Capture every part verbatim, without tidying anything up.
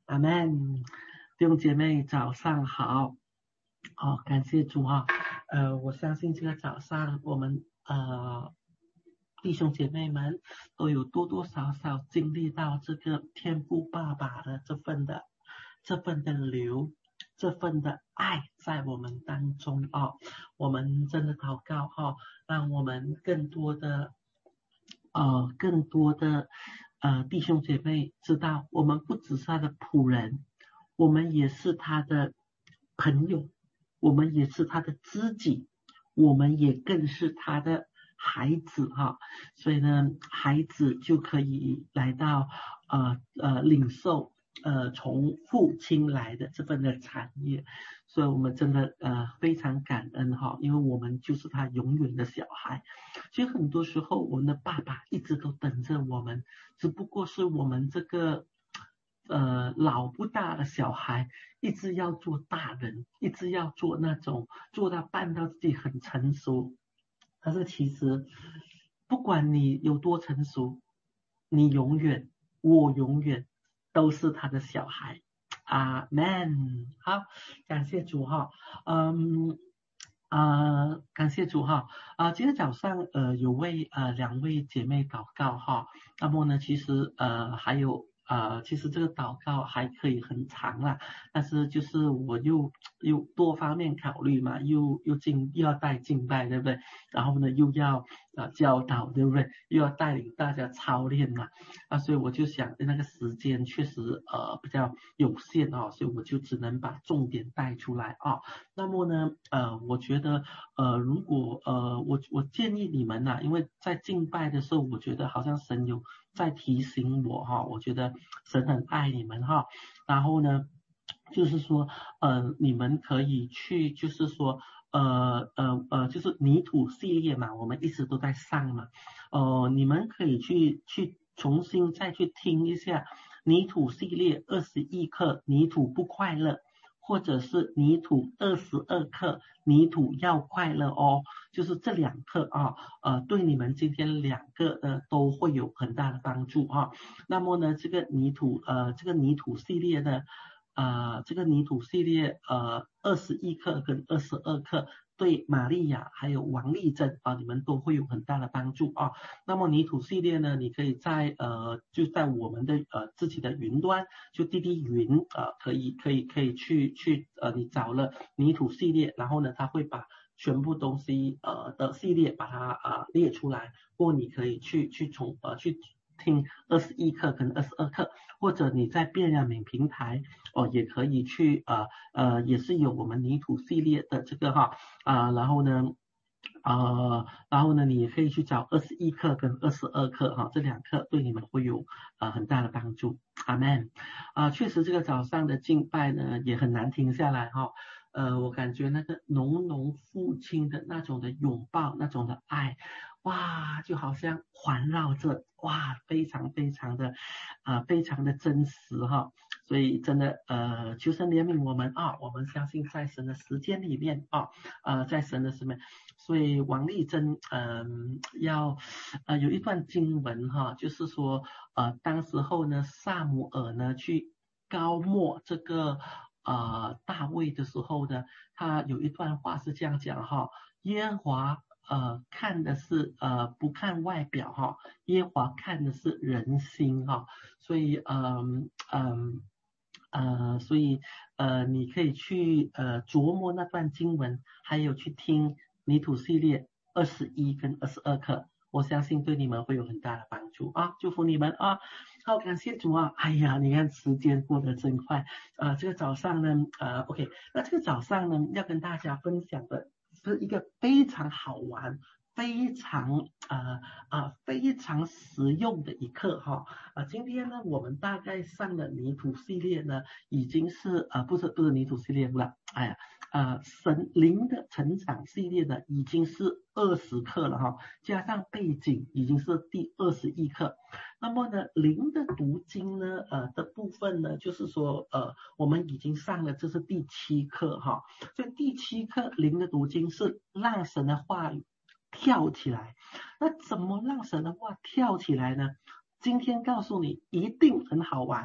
阿们，弟兄姐妹早上好。哦，感谢主啊。呃，我相信这个早上我们呃弟兄姐妹们都有多多少少经历到这个天父爸爸的这份的这份的流，这份的爱在我们当中哦。我们真的祷告哈、哦，让我们更多的呃更多的呃弟兄姐妹知道，我们不只是他的仆人，我们也是他的朋友，我们也是他的知己，我们也更是他的孩子哈。所以呢，孩子就可以来到呃呃领受呃从父亲来的这份的产业。所以我们真的呃非常感恩哈，因为我们就是他永远的小孩。其实很多时候我们的爸爸一直都等着我们，只不过是我们这个呃老不大的小孩一直要做大人，一直要做那种做到扮到自己很成熟。可是其实不管你有多成熟，你永远我永远都是他的小孩。阿们。好，感谢主哈。嗯呃，感谢主哈。啊、呃，今天早上呃有位呃两位姐妹祷告哈。那么呢，其实呃还有呃其实这个祷告还可以很长啦，但是就是我又又多方面考虑嘛，又又敬又要带敬拜，对不对？然后呢又要呃教导，对不对？又要带领大家操练嘛。啊，所以我就想那个时间确实呃比较有限啊，所以我就只能把重点带出来啊。那么呢，呃，我觉得，呃，如果呃，我我建议你们呐、啊，因为在敬拜的时候，我觉得好像神有在提醒我哈，我觉得神很爱你们哈。然后呢，就是说，呃，你们可以去，就是说，呃呃呃，就是泥土系列嘛，我们一直都在上嘛，呃，你们可以去去重新再去听一下泥土系列二十一课，泥土不快乐。或者是泥土二十二克，泥土要快乐哦，就是这两课啊，呃，对你们今天两个呃都会有很大的帮助啊。那么呢，这个泥土呃这个泥土系列呢，呃这个泥土系列呃二十一课跟二十二课。对玛利亚还有王丽珍啊，你们都会有很大的帮助啊。那么泥土系列呢，你可以在呃就在我们的呃自己的云端，就滴滴云呃可以可以可以去去呃你找了泥土系列，然后呢它会把全部东西呃的系列把它啊、呃、列出来，或你可以去去从呃去听二十一课跟二十二课，或者你在变量敏平台哦也可以去呃呃也是有我们泥土系列的这个哈啊、呃、然后呢呃，然后呢，你也可以去找二十一课跟二十二课哈，这两课对你们会有呃很大的帮助。阿门。啊，确实这个早上的敬拜呢也很难停下来哈。呃，我感觉那个浓浓父亲的那种的拥抱，那种的爱，哇，就好像环绕着，哇，非常非常的啊、呃，非常的真实哈。所以真的呃，求神怜悯我们啊，我们相信在神的时间里面啊，呃，在神的什么。所以王丽珍，嗯、呃，要，呃，有一段经文哈，就是说，呃，当时候呢，萨姆尔呢去高抹这个呃大卫的时候呢，他有一段话是这样讲哈，耶和华呃看的是呃不看外表哈，耶和华看的是人心哈，所以嗯嗯。呃，所以呃，你可以去呃琢磨那段经文，还有去听泥土系列二十一跟二十二课，我相信对你们会有很大的帮助啊！祝福你们啊！好，感谢主啊！哎呀，你看时间过得真快啊、呃！这个早上呢，呃，OK，那这个早上呢，要跟大家分享的是一个非常好玩。非常啊啊、呃、非常实用的一课哈啊、呃！今天呢，我们大概上的泥土系列呢，已经是呃不是不是泥土系列了，哎呀。呃，神灵的成长系列呢，已经是二十课了哈，加上背景已经是第二十一课。那么呢，灵的读经呢，呃的部分呢，就是说，呃，我们已经上了，这是第七课哈。所以第七课灵的读经是让神的话语跳起来。那怎么让神的话跳起来呢？今天告诉你，一定很好玩。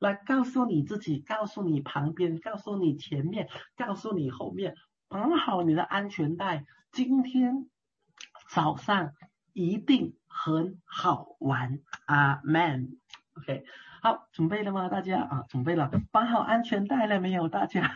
来告诉你自己，告诉你旁边，告诉你前面，告诉你后面，绑好你的安全带，今天早上一定很好玩。阿们。OK， 好，准备了吗？大家啊，准备了，绑好安全带了没有？大家？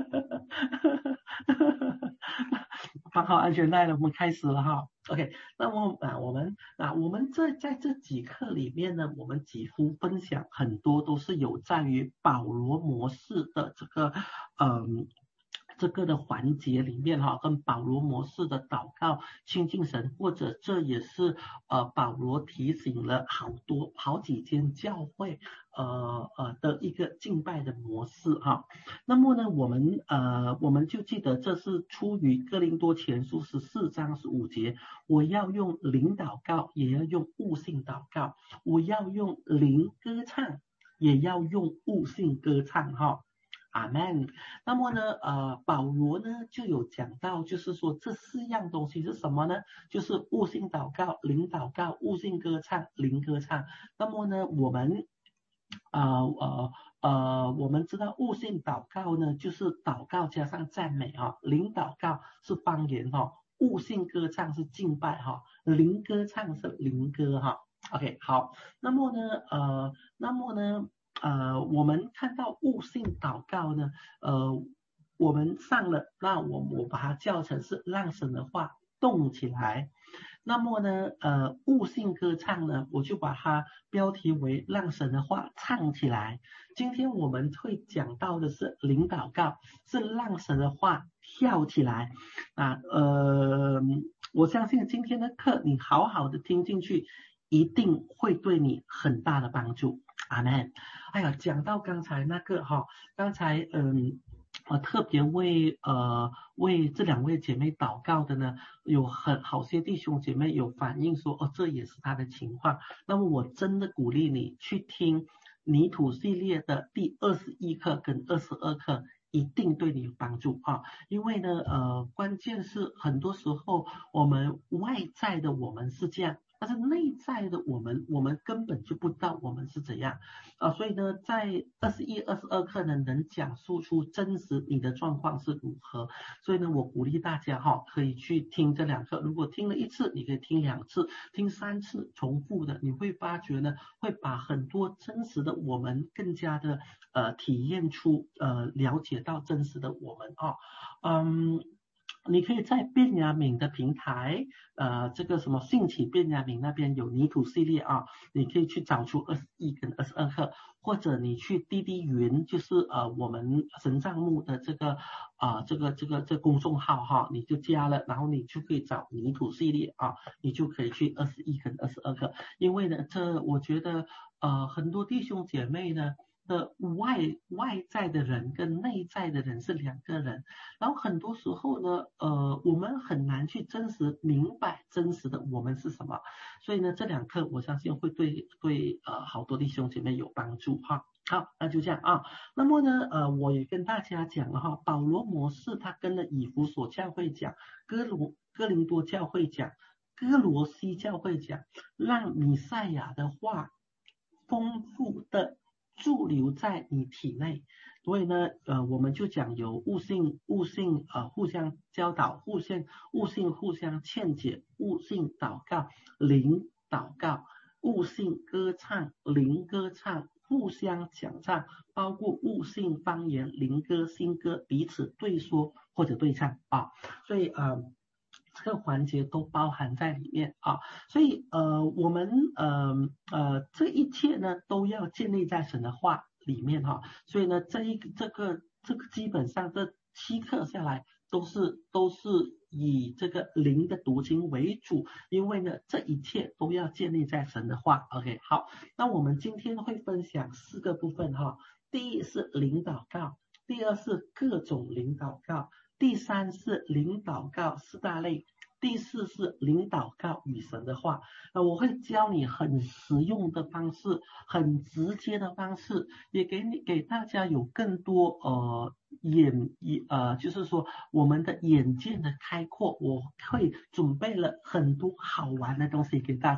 绑好安全带了，我们开始了哈。OK， 那么啊，我们啊，我们这在这几课里面呢，我们几乎分享很多都是有在于保罗模式的这个嗯。这个的环节里面哈，跟保罗模式的祷告亲近神，或者这也是呃保罗提醒了好多好几间教会呃呃的一个敬拜的模式哈。那么呢，我们呃我们就记得这是出于哥林多前书十四章十五节，我要用灵祷告，也要用悟性祷告，我要用灵歌唱，也要用悟性歌唱哈。阿们。那么呢，呃，保罗呢就有讲到，就是说这四样东西是什么呢？就是悟性祷告、灵祷告、悟性歌唱、灵歌唱。那么呢，我们呃呃呃，我们知道悟性祷告呢，就是祷告加上赞美哈、哦；灵祷告是方言哈、哦；悟性歌唱是敬拜哈、哦；灵歌唱是灵歌哈、哦。OK， 好。那么呢，呃，那么呢。呃，我们看到悟性祷告呢，呃，我们上了，那我我把它叫成是让神的话动起来。那么呢，呃，悟性歌唱呢，我就把它标题为让神的话唱起来。今天我们会讲到的是灵祷告，是让神的话跳起来啊。呃，我相信今天的课你好好的听进去，一定会对你很大的帮助。阿们。哎呀，讲到刚才那个哈，刚才嗯，我特别为呃为这两位姐妹祷告的呢，有很好些弟兄姐妹有反映说，哦，这也是他的情况。那么我真的鼓励你去听泥土系列的第二十一课跟二十二课，一定对你有帮助啊。因为呢，呃，关键是很多时候我们外在的我们是这样。但是内在的我们，我们根本就不知道我们是怎样啊，所以呢，在二十一、二十二课呢，能讲述出真实你的状况是如何。所以呢，我鼓励大家哈，可以去听这两课。如果听了一次，你可以听两次、听三次，重复的，你会发觉呢，会把很多真实的我们更加的呃体验出呃了解到真实的我们啊，嗯。你可以在便雅悯的平台，呃，这个什么兴起便雅悯那边有泥土系列啊，你可以去找出二十一跟二十二课，或者你去滴滴云，就是呃我们神帐幕的这个啊、呃、这个这个这个公众号哈，你就加了，然后你就可以找泥土系列啊，你就可以去二十一跟二十二课，因为呢，这我觉得呃很多弟兄姐妹呢。的外外在的人跟内在的人是两个人，然后很多时候呢，呃，我们很难去真实明白真实的我们是什么，所以呢，这两课我相信会对对呃好多弟兄姐妹有帮助哈。好，那就这样啊。那么呢，呃，我也跟大家讲了哈，保罗模式他跟了以弗所教会讲，哥罗哥林多教会讲，哥罗西教会讲，让弥赛亚的话丰富的驻留在你体内，所以呢，呃，我们就讲有悟性、悟性呃互相教导、互相悟性互相劝解、悟性祷告、灵祷告、悟性歌唱、灵歌唱、互相讲唱，包括悟性方言、灵歌、新歌，彼此对说或者对唱啊，所以呃。这个环节都包含在里面啊，所以呃，我们呃呃这一切呢都要建立在神的话里面哈，所以呢这一这个这个基本上这七课下来都是都是以这个灵的读经为主，因为呢这一切都要建立在神的话。OK， 好，那我们今天会分享四个部分哈，第一是灵祷告，第二是各种灵祷告。第三是灵祷告四大类，第四是灵祷告与神的话。呃，我会教你很实用的方式，很直接的方式，也给你给大家有更多呃眼呃，就是说我们的眼界的开阔。我会准备了很多好玩的东西给大家。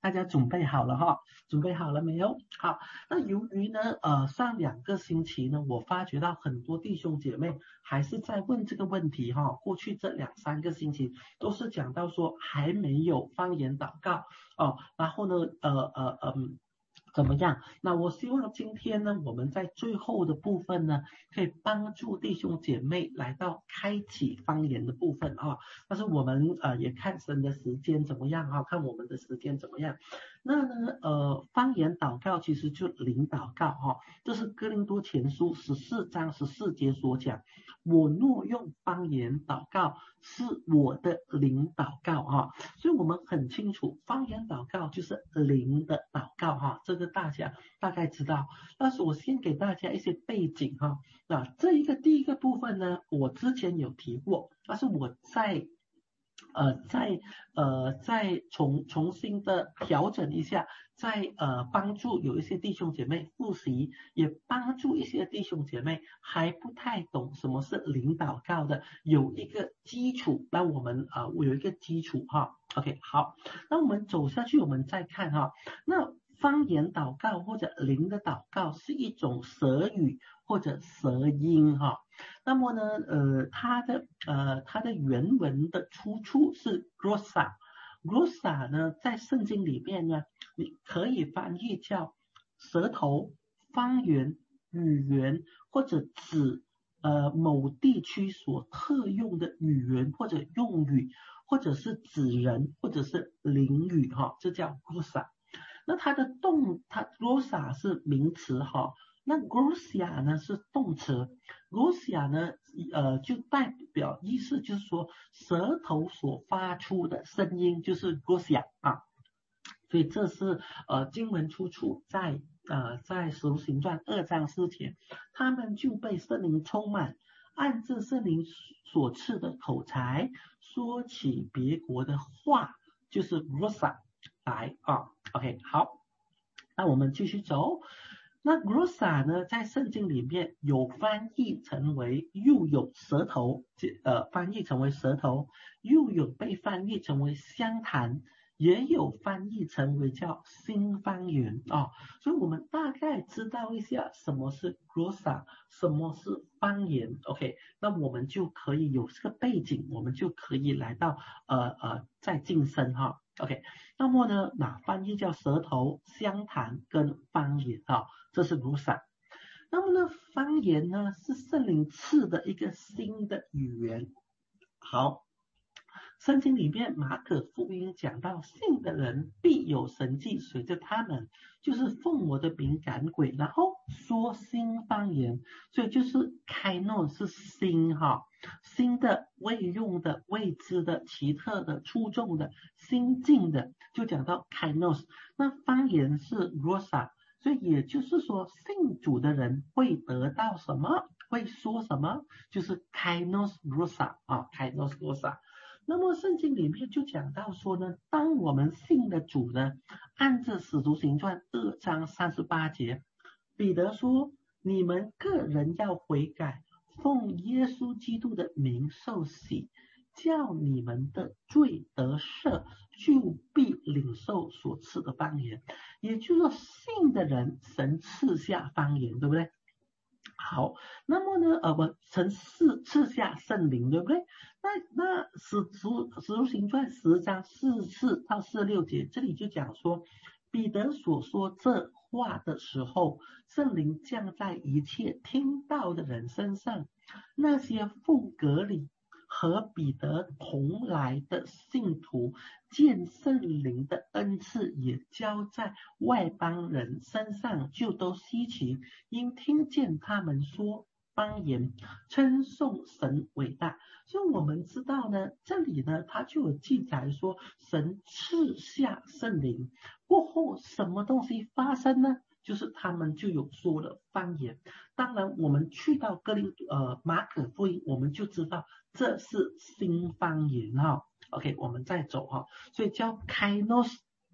大家准备好了哈？准备好了没有？好，那由于呢，呃，上两个星期呢，我发觉到很多弟兄姐妹还是在问这个问题哈。过去这两三个星期都是讲到说还没有方言祷告哦，然后呢，呃呃嗯。怎么样？那我希望今天呢，我们在最后的部分呢，可以帮助弟兄姐妹来到开启方言的部分啊。但是我们呃也看神的时间怎么样哈，看我们的时间怎么样。那呢呃方言祷告其实就灵祷告哈，这是哥林多前书十四章十四节所讲。我若用方言祷告，是我的灵祷告哈。所以我们很清楚，方言祷告就是灵的祷告哈，这个大家大概知道。但是我先给大家一些背景哈。那这一个第一个部分呢，我之前有提过，但是我在呃再呃再重重新的调整一下，再呃帮助有一些弟兄姐妹复习，也帮助一些弟兄姐妹还不太懂什么是灵祷告的，有一个基础，那我们啊、呃、有一个基础哈。OK， 好，那我们走下去，我们再看哈。那方言祷告或者灵的祷告是一种舌语或者舌音哈。那么呢，呃，它的呃它的原文的出处是 glossa，glossa 呢在圣经里面呢，你可以翻译叫舌头、方言、语言，或者指呃某地区所特用的语言或者用语，或者是指人，或者是灵语哈，这叫 glossa。那它的动，它 glossa 是名词哈，那 glossia 呢是动词 ，glossia 呢呃就代表意思就是说舌头所发出的声音就是 glossia 啊，所以这是呃经文出处在呃在使徒行传二章四节，他们就被圣灵充满，按着圣灵所赐的口才说起别国的话，就是 glossa 来啊。OK， 好，那我们继续走。那 glossa 呢，在圣经里面有翻译成为又有舌头，呃，翻译成为舌头，又有被翻译成为相谈，也有翻译成为叫新方言啊。所以我们大概知道一下什么是 glossa， 什么是方言。OK， 那我们就可以有这个背景，我们就可以来到呃呃再晋升哈。OK， 那么呢，那翻译叫舌头、相谈跟方言啊，这是 glossa。那么呢，方言呢是圣灵赐的一个新的语言。好，圣经里面马可福音讲到，信的人必有神迹随着他们，就是奉我的名赶鬼，然后说新方言，所以就是开诺是新哈，新的、未用的、未知的、奇特的、出众的、新进的，就讲到开诺。那方言是 glossa， 所以也就是说，信主的人会得到什么？会说什么？就是开诺 glossa 啊，开诺 glossa。那么圣经里面就讲到说呢，当我们信的主呢，按着使徒行传二章三十八节，彼得说，你们个人要悔改，奉耶稣基督的名受洗，叫你们的罪得赦，就必领受所赐的方言。也就是说，信的人神赐下方言，对不对？好，那么呢，呃，不，神赐赐下圣灵，对不对？那那使徒使徒行传十章四四到四六节，这里就讲说，彼得所说这话的时候，圣灵降在一切听到的人身上，那些奉隔离和彼得同来的信徒，见圣灵的恩赐也交在外邦人身上，就都稀奇，因听见他们说方言，称颂神伟大。所以我们知道呢，这里呢，它就有记载说，神赐下圣灵过后，什么东西发生呢？就是他们就有说了方言。当然，我们去到哥林呃马可福音，我们就知道这是新方言哈。OK， 我们再走哈，所以叫 kainos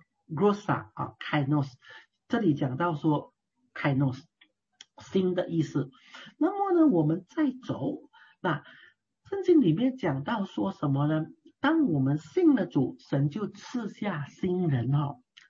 glossa 啊 ，kainos， 这里讲到说 kainos 新的意思。那么呢，我们再走，那圣经里面讲到说什么呢？当我们信了主，神就赐下新人哈。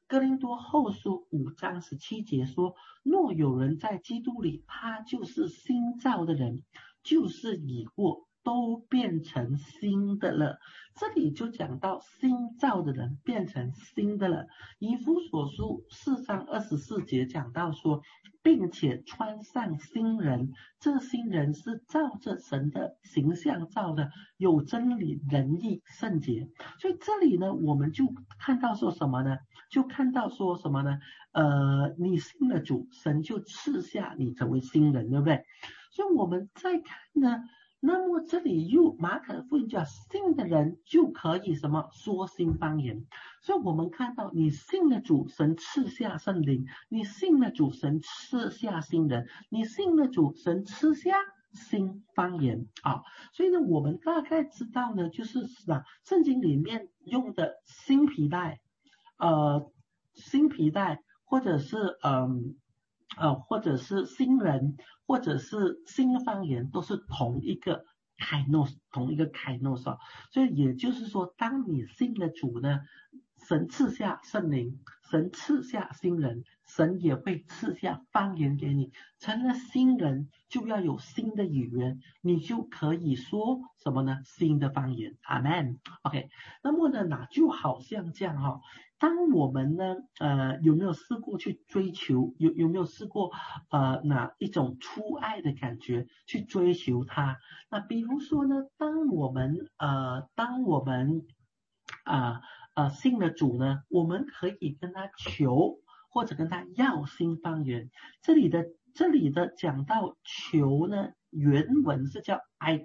哥林多后书五章十七节说，若有人在基督里，他就是新造的人，旧事已过，都变成新的了。这里就讲到新造的人变成新的了。以弗所书四章二十四节讲到说，并且穿上新人，这新人是照着神的形象造的，有真理、仁义、圣洁。所以这里呢，我们就看到说什么呢？就看到说什么呢？呃，你信了主，神就赐下你成为新人，对不对？所以我们再看呢，那么这里又马可福音讲信的人就可以什么说新方言。所以我们看到你信了主，神赐下圣灵；你信了主，神赐下新人；你信了主，神赐下新方言啊。所以呢，我们大概知道呢，就是啊，圣经里面用的新皮带，呃，新皮带或者是嗯。呃，或者是新人，或者是新方言，都是同一个 kainos， 同一个 kainos。所以也就是说，当你信了主呢，神赐下圣灵，神赐下新人，神也会赐下方言给你。成了新人，就要有新的语言，你就可以说什么呢？新的方言。阿们。OK， 那么呢，那就好像这样哈、哦。当我们呢，呃，有没有试过去追求？有有没有试过呃哪一种初爱的感觉去追求它？那比如说呢，当我们呃，当我们啊 呃, 呃信了主呢，我们可以跟他求，或者跟他要新方言。这里的这里的讲到求呢，原文是叫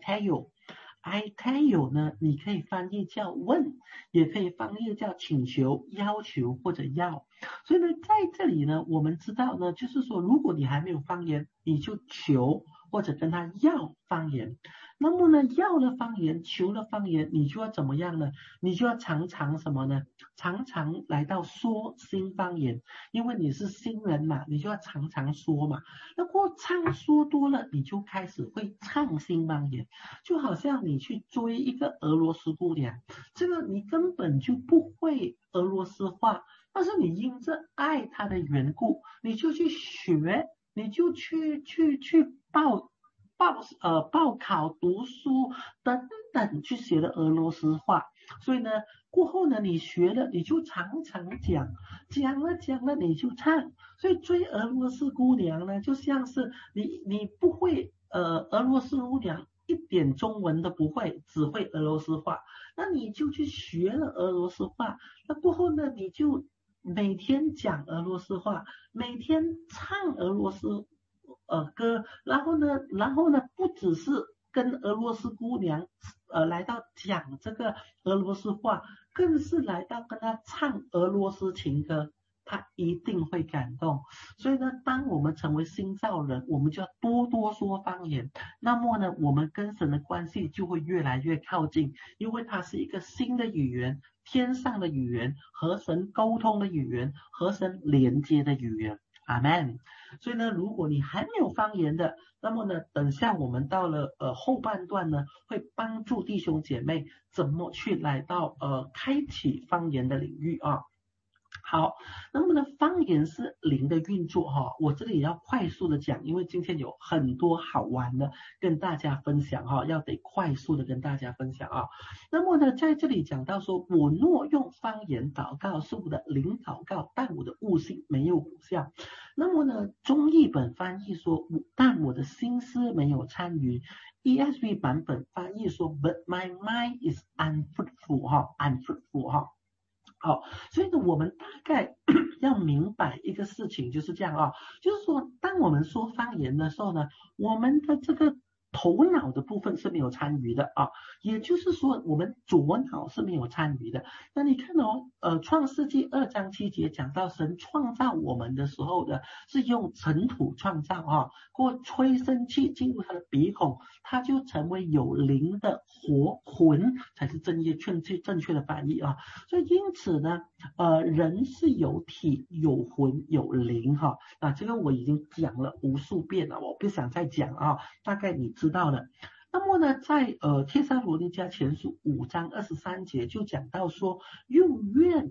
aiteo。I tell you 呢，你可以翻译叫问，也可以翻译叫请求、要求或者要。所以呢，在这里呢，我们知道呢，就是说，如果你还没有方言，你就求或者跟他要方言。那么呢，要了方言，求了方言，你就要怎么样呢？你就要常常什么呢？常常来到说新方言，因为你是新人嘛，你就要常常说嘛。那过唱说多了，你就开始会唱新方言。就好像你去追一个俄罗斯姑娘，这个你根本就不会俄罗斯话，但是你因着爱她的缘故，你就去学，你就去去去报报呃报考读书等等去学了俄罗斯话。所以呢，过后呢，你学了你就常常讲，讲了讲了你就唱。所以追俄罗斯姑娘呢，就像是你你不会呃俄罗斯姑娘一点中文都不会，只会俄罗斯话，那你就去学了俄罗斯话。那过后呢，你就每天讲俄罗斯话，每天唱俄罗斯呃歌，然后呢，然后呢，不只是跟俄罗斯姑娘呃来到讲这个俄罗斯话，更是来到跟她唱俄罗斯情歌，他一定会感动。所以呢，当我们成为新造人，我们就要多多说方言。那么呢，我们跟神的关系就会越来越靠近，因为它是一个新的语言，天上的语言，和神沟通的语言，和神连接的语言。阿们。所以呢，如果你还没有方言的，那么呢，等下我们到了呃后半段呢，会帮助弟兄姐妹怎么去来到呃开启方言的领域啊。好，那么呢，方言是灵的运作哈，我这里也要快速的讲，因为今天有很多好玩的跟大家分享哈，要得快速的跟大家分享啊。那么呢，在这里讲到说，我若用方言祷告是我的灵祷告，但我的悟性没有果效。那么呢，中译本翻译说，但我的心思没有参与。E S V 版本翻译说 ，But my mind is unfruitful 哈 ，unfruitful 哈。好，所以呢，我们大概要明白一个事情，就是这样啊，就是说，当我们说方言的时候呢，我们的这个头脑的部分是没有参与的啊，也就是说，我们左脑是没有参与的。那你看哦，呃，创世纪二章七节讲到神创造我们的时候呢，是用尘土创造啊，或吹生气进入他的鼻孔，他就成为有灵的活魂，才是正确正确正确的翻译啊。所以因此呢，呃，人是有体有魂有灵哈，那这个我已经讲了无数遍了，我不想再讲啊，大概你知道了。那么呢，在呃帖撒罗尼迦前书五章二十三节就讲到说，用愿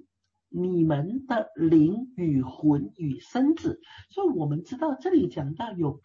你们的灵与魂与身子。所以我们知道这里讲到有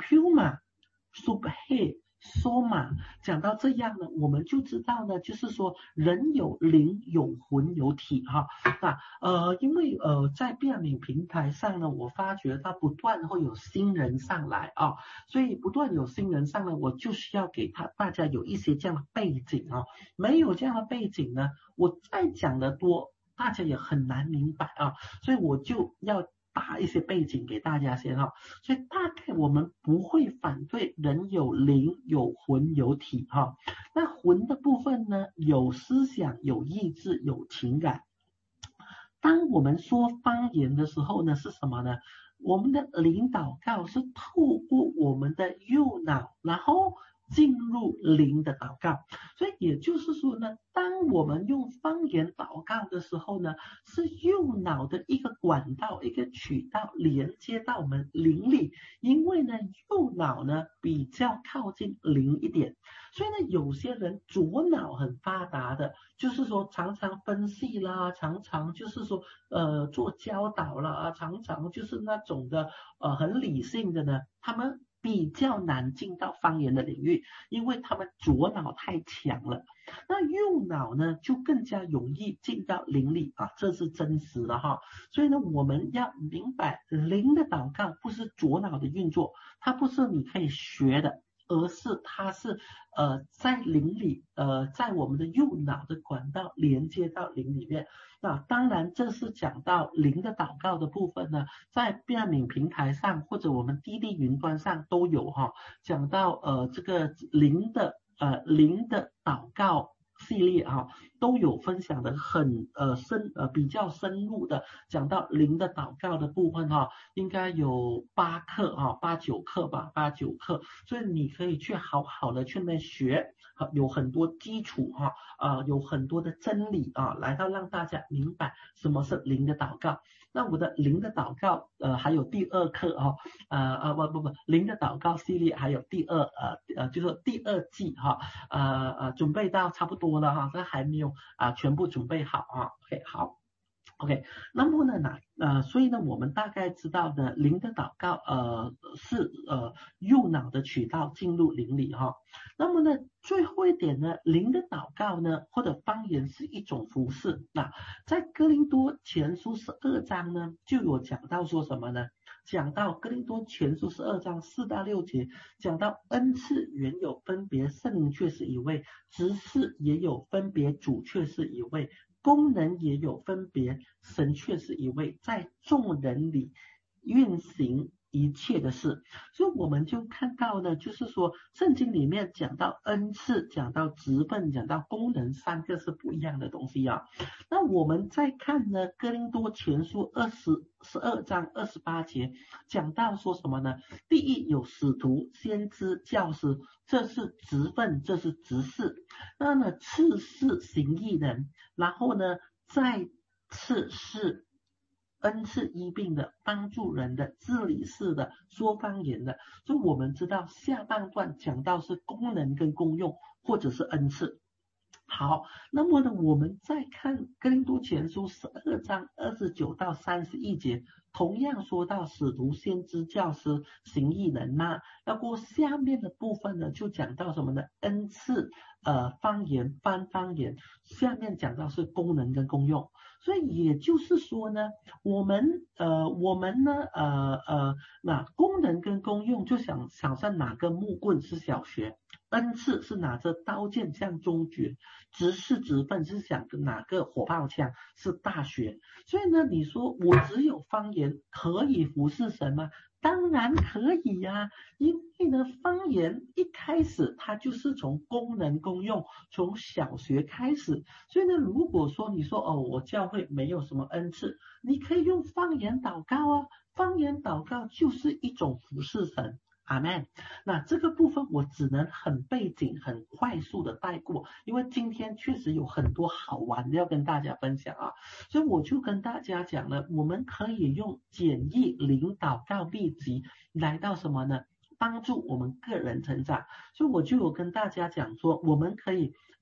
pneuma、subhe、soma， 讲到这样呢，我们就知道呢，就是说人有灵有魂有体哈。那呃，因为呃在变敏平台上呢，我发觉它不断会有新人上来啊，所以不断有新人上来，我就需要给他大家有一些这样的背景啊。没有这样的背景呢，我再讲的多，大家也很难明白啊，所以我就要打一些背景给大家先哈。所以大概我们不会反对人有灵有魂有体哈。那魂的部分呢，有思想有意志有情感。当我们说方言的时候呢，是什么呢？我们的灵祷告是透过我们的右脑，然后进入灵的祷告。所以也就是说呢，当我们用方言祷告的时候呢，是右脑的一个管道一个渠道连接到我们灵里，因为呢右脑呢比较靠近灵一点。所以呢有些人左脑很发达的，就是说常常分析啦，常常就是说呃做教导啦，常常就是那种的呃很理性的呢，他们比较难进到方言的领域，因为他们左脑太强了。那右脑呢就更加容易进到灵里啊，这是真实的哈。所以呢我们要明白，灵的祷告不是左脑的运作，它不是你可以学的，而是它是呃在灵里呃在我们的右脑的管道连接到灵里面。那当然这是讲到灵的祷告的部分呢，在变敏平台上或者我们滴滴云端上都有哈，讲到呃这个灵的呃灵的祷告系列哈，都有分享的很呃深呃比较深入的讲到灵的祷告的部分哈，应该有八课哈，八九课吧，八九课，所以你可以去好好的去那学，有很多基础哈，呃有很多的真理啊，来到让大家明白什么是灵的祷告。那我的灵的祷告呃还有第二课哦，呃呃不不不灵的祷告系列还有第二呃呃就是第二季哈，呃呃准备到差不多了哈，这还没有啊、呃、全部准备好啊。OK 好。OK， 那么呢，那呃，所以呢，我们大概知道的灵的祷告，呃，是呃右脑的渠道进入灵里哈。那么呢，最后一点呢，灵的祷告呢，或者方言是一种服事。那在哥林多前书十二章呢，就有讲到说什么呢？讲到哥林多前书十二章四到六节，讲到恩赐原有分别，圣灵却是一位；职事也有分别，主却是一位。功能也有分别，神却是一位，在众人里运行一切的事。所以我们就看到呢，就是说圣经里面讲到恩赐，讲到职分，讲到功能，三个是不一样的东西啊。那我们再看呢，哥林多前书二十十二章二十八节，讲到说什么呢？第一有使徒、先知、教师，这是职分，这是职事。那呢，次是行义人，然后呢，再次是恩赐医病的、帮助人的、治理事的、说方言的。所以我们知道下半段讲到是功能跟功用，或者是恩赐。好，那么呢，我们再看哥林多前书十二章二十九到三十一节，同样说到使徒、先知、教师、行义人呐。那过下面的部分呢，就讲到什么呢？恩赐、呃方言、翻方言。下面讲到是功能跟功用。所以也就是说呢，我们呃我们呢呃呃那功能跟功用就想想象哪个木棍是小学，恩赐是拿着刀剑像中学，职事职分是想哪个火炮枪是大学。所以呢，你说我只有方言可以服侍神吗？当然可以呀、啊，因为呢，方言一开始它就是从功能功用，从小学开始。所以呢，如果说你说哦，我教会没有什么恩赐，你可以用方言祷告啊，方言祷告就是一种服侍神。阿们。那这个部分我只能很背景、很快速的带过，因为今天确实有很多好玩的要跟大家分享啊，所以我就跟大家讲了，我们可以用简易灵祷告秘籍来到什么呢？帮助我们个人成长。所以我就有跟大家讲说，我们可以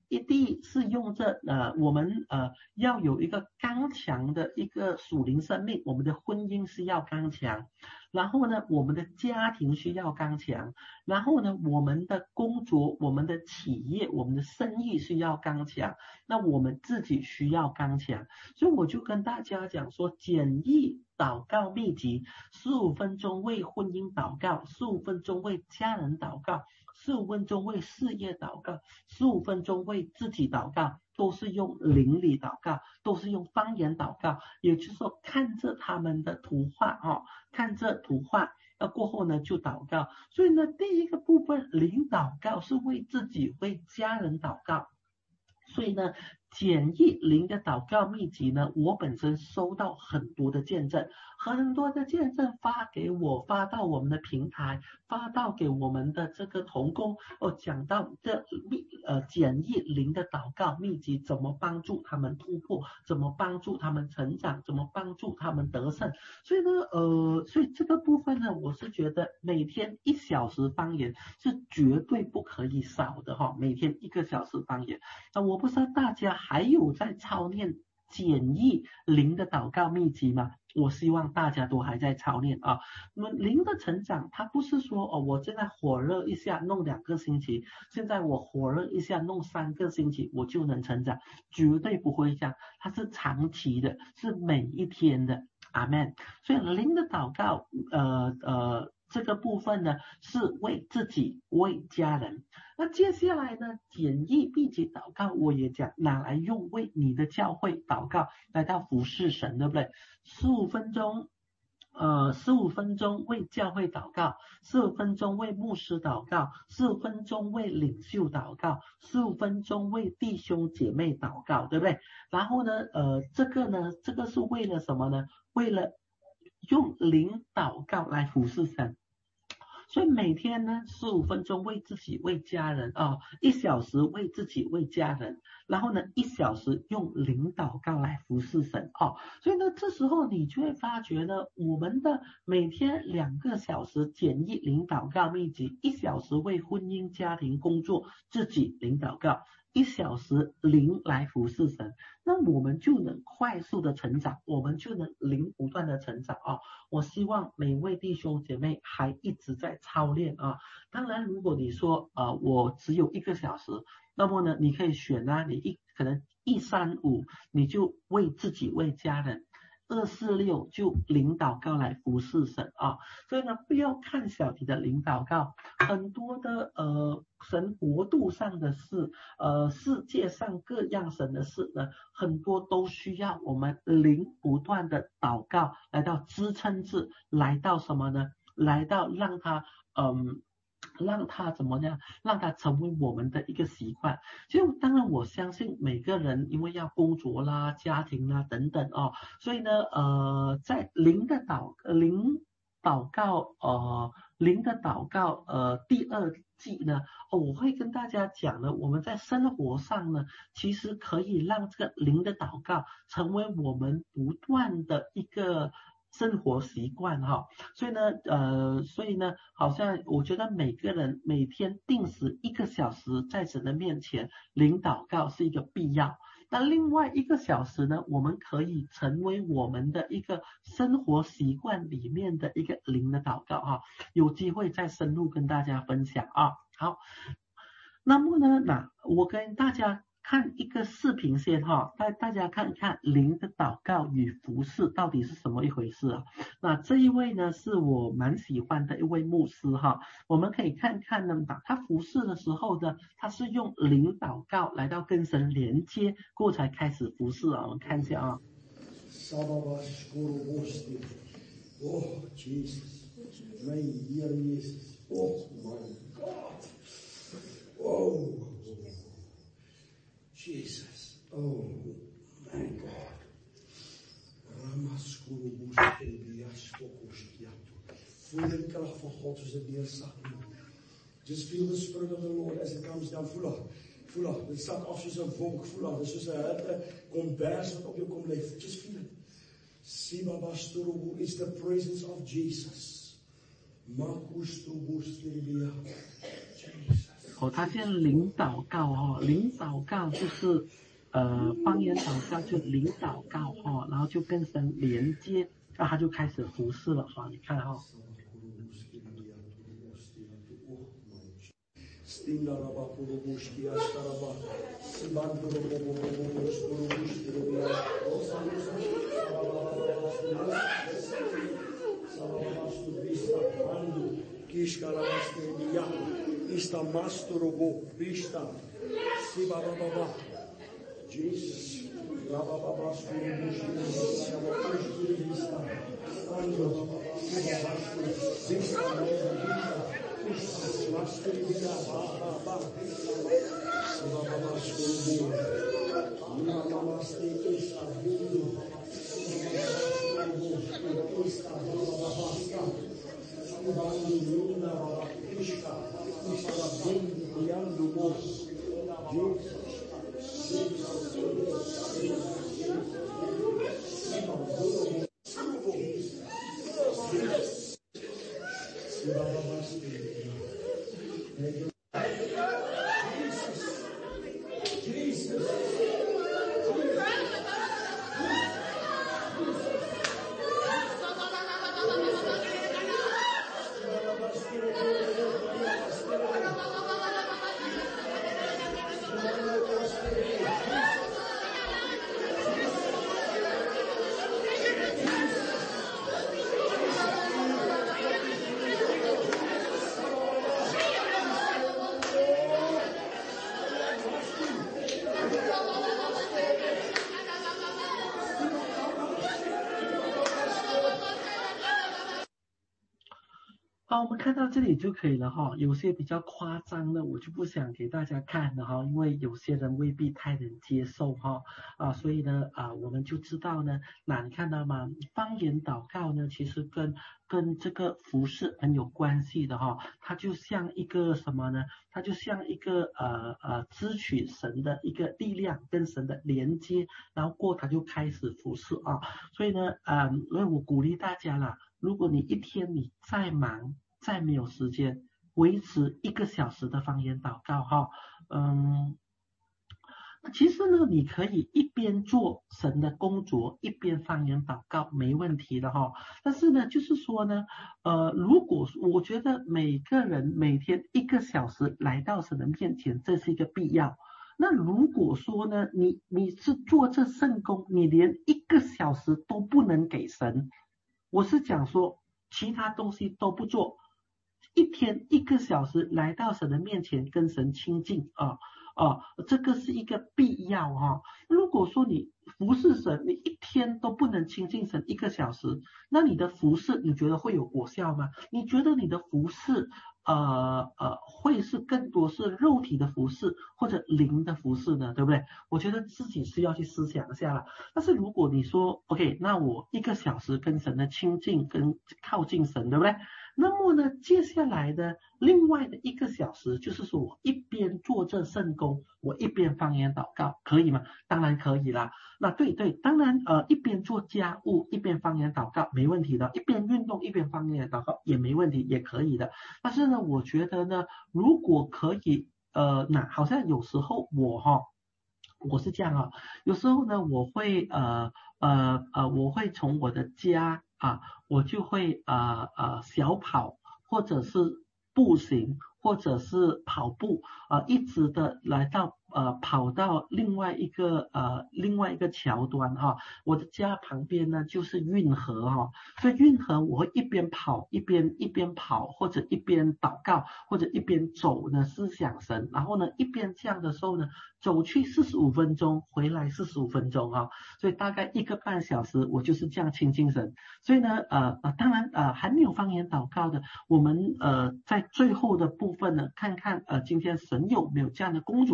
一定是用着呃我们呃要有一个刚强的一个属灵生命，我们的婚姻是要刚强，然后呢我们的家庭需要刚强，然后呢我们的工作、我们的企业、我们的生意需要刚强，那我们自己需要刚强。所以我就跟大家讲说，简易祷告秘籍，十五分钟为婚姻祷告，十五分钟为家人祷告，十五分钟为事业祷告，十五分钟为自己祷告，都是用灵里祷告，都是用方言祷告。也就是说，看着他们的图画哦，看着图画，那过后呢就祷告。所以呢，第一个部分灵祷告是为自己、为家人祷告。所以呢，简易灵的祷告秘籍呢，我本身收到很多的见证，很多的见证发给我，发到我们的平台，发到给我们的这个同工，哦，讲到这秘呃简易灵的祷告秘籍怎么帮助他们突破，怎么帮助他们成长，怎么帮助他们得胜。所以呢，呃，所以这个部分呢，我是觉得每天一小时方言是绝对不可以少的哈，每天一个小时方言。那我不知道大家还有在操练简易灵的祷告秘籍吗？我希望大家都还在操练啊。那么灵的成长，它不是说哦，我现在火热一下弄两个星期，现在我火热一下弄三个星期，我就能成长，绝对不会这样，它是长期的，是每一天的。阿们。所以灵的祷告，呃呃。这个部分呢是为自己为家人，那接下来呢简易秘籍祷告我也讲拿来用为你的教会祷告，来到服侍神，对不对？十五分钟呃十五分钟为教会祷告，十五分钟为牧师祷告，十五分钟为领袖祷告，十五分钟为弟兄姐妹祷告，对不对？然后呢呃这个呢这个是为了什么呢？为了用灵祷告来服侍神。所以每天呢十五分钟为自己为家人啊、哦，一小时为自己为家人，然后呢一小时用灵祷告来服侍神哦。所以呢这时候你就会发觉呢，我们的每天两个小时简易灵祷告秘籍，一小时为婚姻家庭工作自己灵祷告，一小时灵来服侍神，那我们就能快速的成长，我们就能灵不断的成长啊！我希望每位弟兄姐妹还一直在操练啊。当然，如果你说呃我只有一个小时，那么呢你可以选啊，你一可能一三五你就为自己为家人。二四六就灵祷告来服侍神啊，所以呢，不要看小你的灵祷告，很多的呃神国度上的事，呃世界上各样神的事呢，很多都需要我们灵不断的祷告来到支撑着，来到什么呢？来到让他嗯。让他怎么样？让他成为我们的一个习惯。就当然，我相信每个人因为要工作啦、家庭啦等等哦，所以呢，呃，在灵的祷灵祷告呃灵的祷告呃第二季呢，哦，我会跟大家讲呢，我们在生活上呢，其实可以让这个灵的祷告成为我们不断的一个生活习惯哈，所以呢，呃，所以呢，好像我觉得每个人每天定时一个小时在神的面前灵祷告是一个必要。那另外一个小时呢，我们可以成为我们的一个生活习惯里面的一个灵的祷告哈，有机会再深入跟大家分享啊。好，那么呢，那我跟大家看一个视频先哈，带大家看看灵的祷告与服侍到底是什么一回事啊？那这一位呢是我蛮喜欢的一位牧师哈，我们可以看看呢，他服侍的时候呢，他是用灵祷告来到跟神连接，过后才开始服侍啊。我们看一下啊。 Oh, Jesus. My dear Jesus. Oh, my God. Oh, Jesus. Oh, my God. Voel die kracht van God soos dit neersak. Just feel the Spirit of the Lord as it comes down. Voel haar. Voel haar. Dit sak af soos 'n wolk. Voel haar. Dit is soos 'n hitte kombers wat op jou kom lê. Just feel it. Sibabasturu is the presence of Jesus. Makustubustiria. Jesus. 哦，他先领祷告哦，领祷告就是呃方言祷告就领祷告哈、哦，然后就跟神连接，那他就开始服侍了哈、哦，你看哈、哦。 Ista mastorobo vista si baba baba Jesus baba baba storobo vista vista ando vista vista master vista baba baba si baba baba storobo mama master vista vindo vista baba baba vista bando luna vista Criando moço, 好，我们看到这里就可以了哈。有些比较夸张的，我就不想给大家看了哈，因为有些人未必太能接受哈啊，所以呢啊，我们就知道呢，那你看到吗？方言祷告呢，其实跟跟这个服事很有关系的哈。它就像一个什么呢？它就像一个呃呃支取神的一个力量，跟神的连接，然后过它就开始服事啊。所以呢，啊、嗯，所以我鼓励大家啦。如果你一天你再忙再没有时间维持一个小时的方言祷告哈，嗯，其实呢你可以一边做神的工作一边方言祷告没问题的哈。但是呢就是说呢呃如果我觉得每个人每天一个小时来到神的面前这是一个必要。那如果说呢你你是做这圣工你连一个小时都不能给神，我是讲说其他东西都不做，一天一个小时来到神的面前跟神亲近啊啊，这个是一个必要哈、啊。如果说你服侍神你一天都不能亲近神一个小时，那你的服侍你觉得会有果效吗？你觉得你的服侍呃呃会是更多是肉体的服侍或者灵的服侍呢？对不对？我觉得自己是要去思想一下了。但是如果你说 OK 那我一个小时跟神的亲近跟靠近神对不对？那么呢接下来的另外的一个小时就是说我一边做这圣工我一边方言祷告可以吗？当然可以啦。那对对当然呃一边做家务一边方言祷告没问题的，一边运动一边方言祷告也没问题也可以的。但是呢我觉得呢如果可以呃那好像有时候我哈、哦我是这样啊，有时候呢，我会呃呃呃，我会从我的家啊，我就会呃呃小跑，或者是步行，或者是跑步啊、呃，一直的来到呃跑到另外一个呃另外一个桥端哈、啊，我的家旁边呢就是运河哈、啊，所以运河我会一边跑一边一边跑，或者一边祷告，或者一边走呢思想神，然后呢一边这样的时候呢。走去四十五分钟，回来四十五分钟哈、啊，所以大概一个半小时，我就是这样亲近神。所以呢，呃呃，当然呃还没有方言祷告的，我们呃在最后的部分呢，看看呃今天神有没有这样的工作，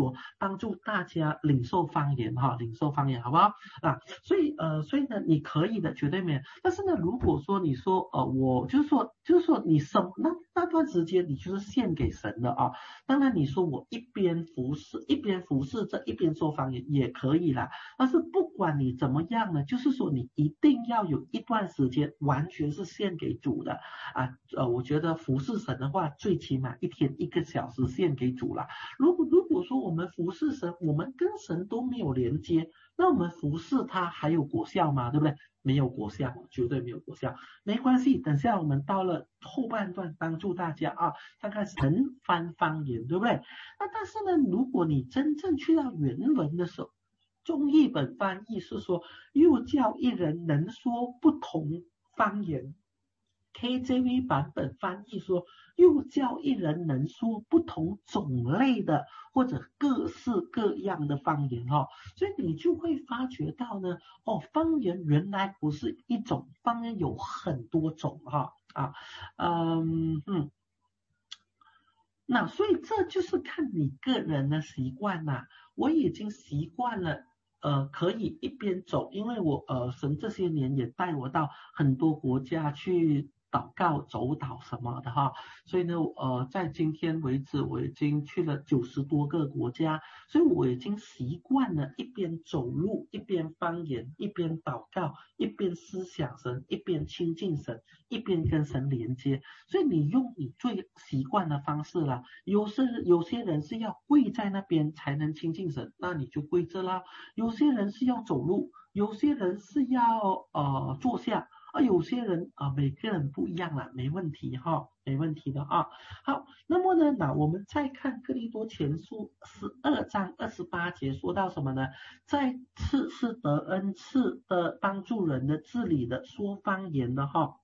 帮助大家领受方言哈，领受方言好不好啊？所以呃，所以呢，你可以的，绝对没有。但是呢，如果说你说呃，我就是说就是说你什那那段时间你就是献给神的啊。当然你说我一边服侍一边服侍着一边说方言也可以啦。但是不管你怎么样呢，就是说你一定要有一段时间完全是献给主的啊。呃，我觉得服侍神的话，最起码一天一个小时献给主了。如果如果说我们服侍神，我们跟神都没有连接，那我们服侍他还有果效吗？对不对？没有果效，绝对没有果效。没关系，等下我们到了后半段，帮助大家啊，看看神翻方言，对不对？那但是呢，如果你真正去到原文的时候，中译本翻译是说，又叫一人能说不同方言。K J V 版本翻译说，又叫一人能说不同种类的或者各式各样的方言哦，所以你就会发觉到呢，哦，方言原来不是一种，方言有很多种哈啊，嗯嗯，那所以这就是看你个人的习惯啦。我已经习惯了。呃，可以一边走，因为我呃，神这些年也带我到很多国家去祷告、走祷什么的哈，所以呢，呃，在今天为止，我已经去了九十多个国家，所以我已经习惯了一边走路，一边方言，一边祷告，一边思想神，一边亲近神，一边跟神连接。所以你用你最习惯的方式啦。有些有些人是要跪在那边才能亲近神，那你就跪着啦。有些人是要走路，有些人是要呃坐下，啊，有些人啊、呃、每个人不一样啦，没问题哈，没问题的啊。好，那么呢，那我们再看哥林多前书十二章二十八节说到什么呢？再次是得恩赐的帮助人的治理的说方言的哈。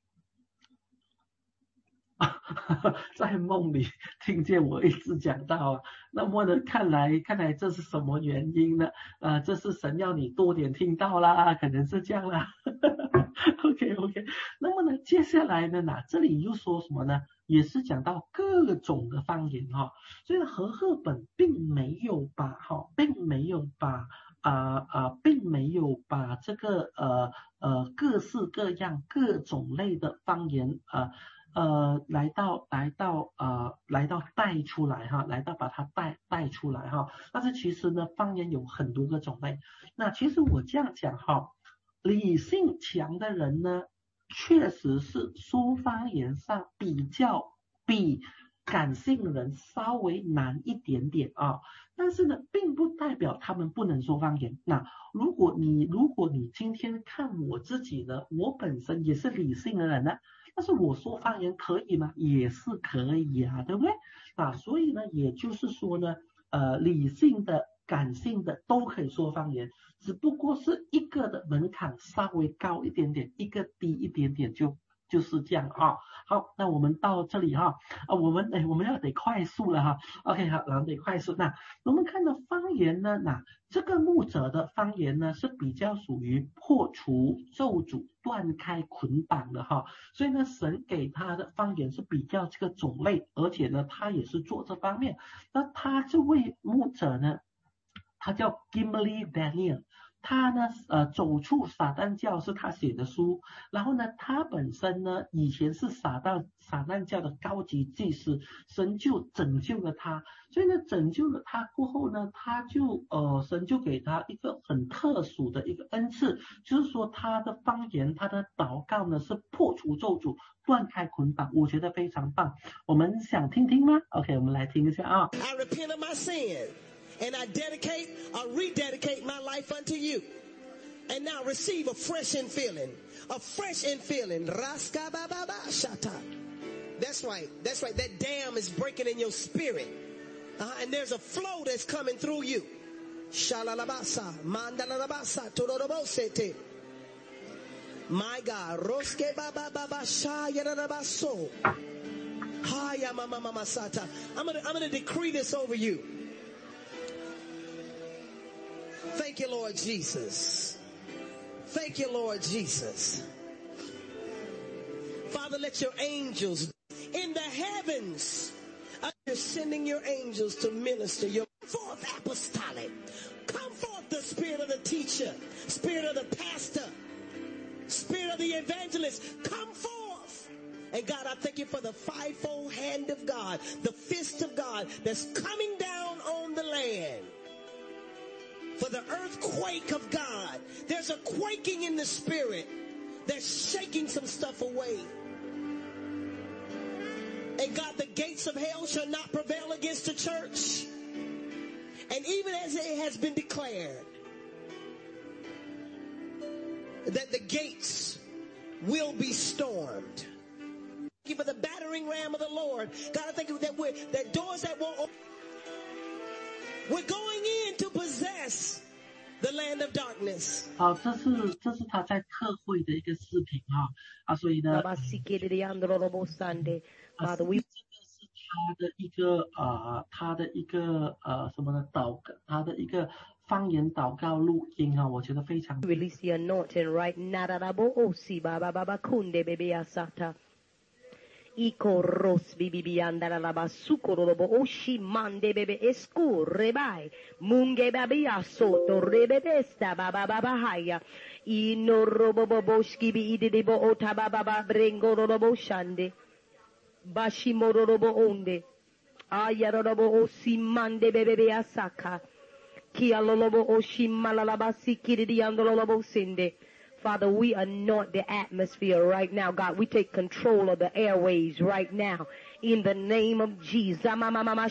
在梦里听见我一直讲到啊，那么呢，看来看来这是什么原因呢？呃，这是神要你多点听到啦，可能是这样啦。OK OK， 那么呢，接下来呢，那这里又说什么呢？也是讲到各种的方言哈、哦，所以和合本并没有把哈、哦，并没有把啊啊、呃呃，并没有把这个呃呃各式各样各种类的方言啊。呃呃，来到来到呃来到带出来哈，来到把它带带出来哈。但是其实呢，方言有很多个种类。那其实我这样讲哈，理性强的人呢，确实是说方言上比较比感性人稍微难一点点啊。但是呢，并不代表他们不能说方言。那如果你如果你今天看我自己呢，我本身也是理性的人呢。但是我说方言可以吗？也是可以啊，对不对？啊，所以呢，也就是说呢，呃，理性的、感性的都可以说方言，只不过是一个的门槛稍微高一点点，一个低一点点就。就是这样啊，好，那我们到这里哈，啊，我们哎，我们要得快速了哈 ，OK， 好，然后得快速。那我们看到方言呢，那这个牧者的方言呢是比较属于破除咒诅、断开捆绑的哈，所以呢，神给他的方言是比较这个种类，而且呢，他也是做这方面。那他这位牧者呢，他叫 Gimli Daniel。他呢，呃，走出撒旦教是他写的书，然后呢，他本身呢，以前是撒旦撒旦教的高级祭司，神就拯救了他，所以呢，拯救了他过后呢，他就呃，神就给他一个很特殊的一个恩赐，就是说他的方言，他的祷告呢是破除咒诅，断开捆绑，我觉得非常棒。我们想听听吗 ？OK， 我们来听一下啊。 I repent of my sin. And I dedicate or rededicate my life unto you. And now receive a fresh infilling. A fresh infilling. That's right. That's right. That dam is breaking in your spirit. Uh, and there's a flow that's coming through you. Shalalabasa. Mandalalabasa. Todorobosete. My God. Roske baba baba shayarabaso. Haya mama mama sata. I'm gonna I'm gonna decree this over you. Thank you, Lord Jesus. Thank you, Lord Jesus. Father, let your angels in the heavens, you're sending your angels to minister your fourth apostolic. spirit of the teacher, spirit of the pastor, spirit of the evangelist, come forth. And God, I thank you for the fivefold hand of God, the fist of God that's coming down on the land. For the earthquake of God. There's a quaking in the spirit that's shaking some stuff away. And God, the gates of hell shall not prevail against the church. And even as it has been declared that the gates will be stormed. Thank you for the battering ram of the Lord. God, I thank you that we're, that doors that won't open. We're going in to possess the land of darkness. 好，这是这是他在特会的一个视频哈啊，所以呢， Father, we 这个是他的一个呃他的一个呃什么呢祷告，他的一个方言祷告录音啊，我觉得非常。 release the anointing right now. Iko ros bibi andara la basuko robo oshi mande bebe esku rebai munge babi asoto rebebesta baba baba haya ino robo boboski bi idebo ota baba baba brengo robo shande bashimo robo onde aya robo osi mande bebe asaka kia lobo oshi malala basiki di andolo lobo sinde. Father, we anoint the atmosphere right now. God, we take control of the airways right now. In the name of Jesus. In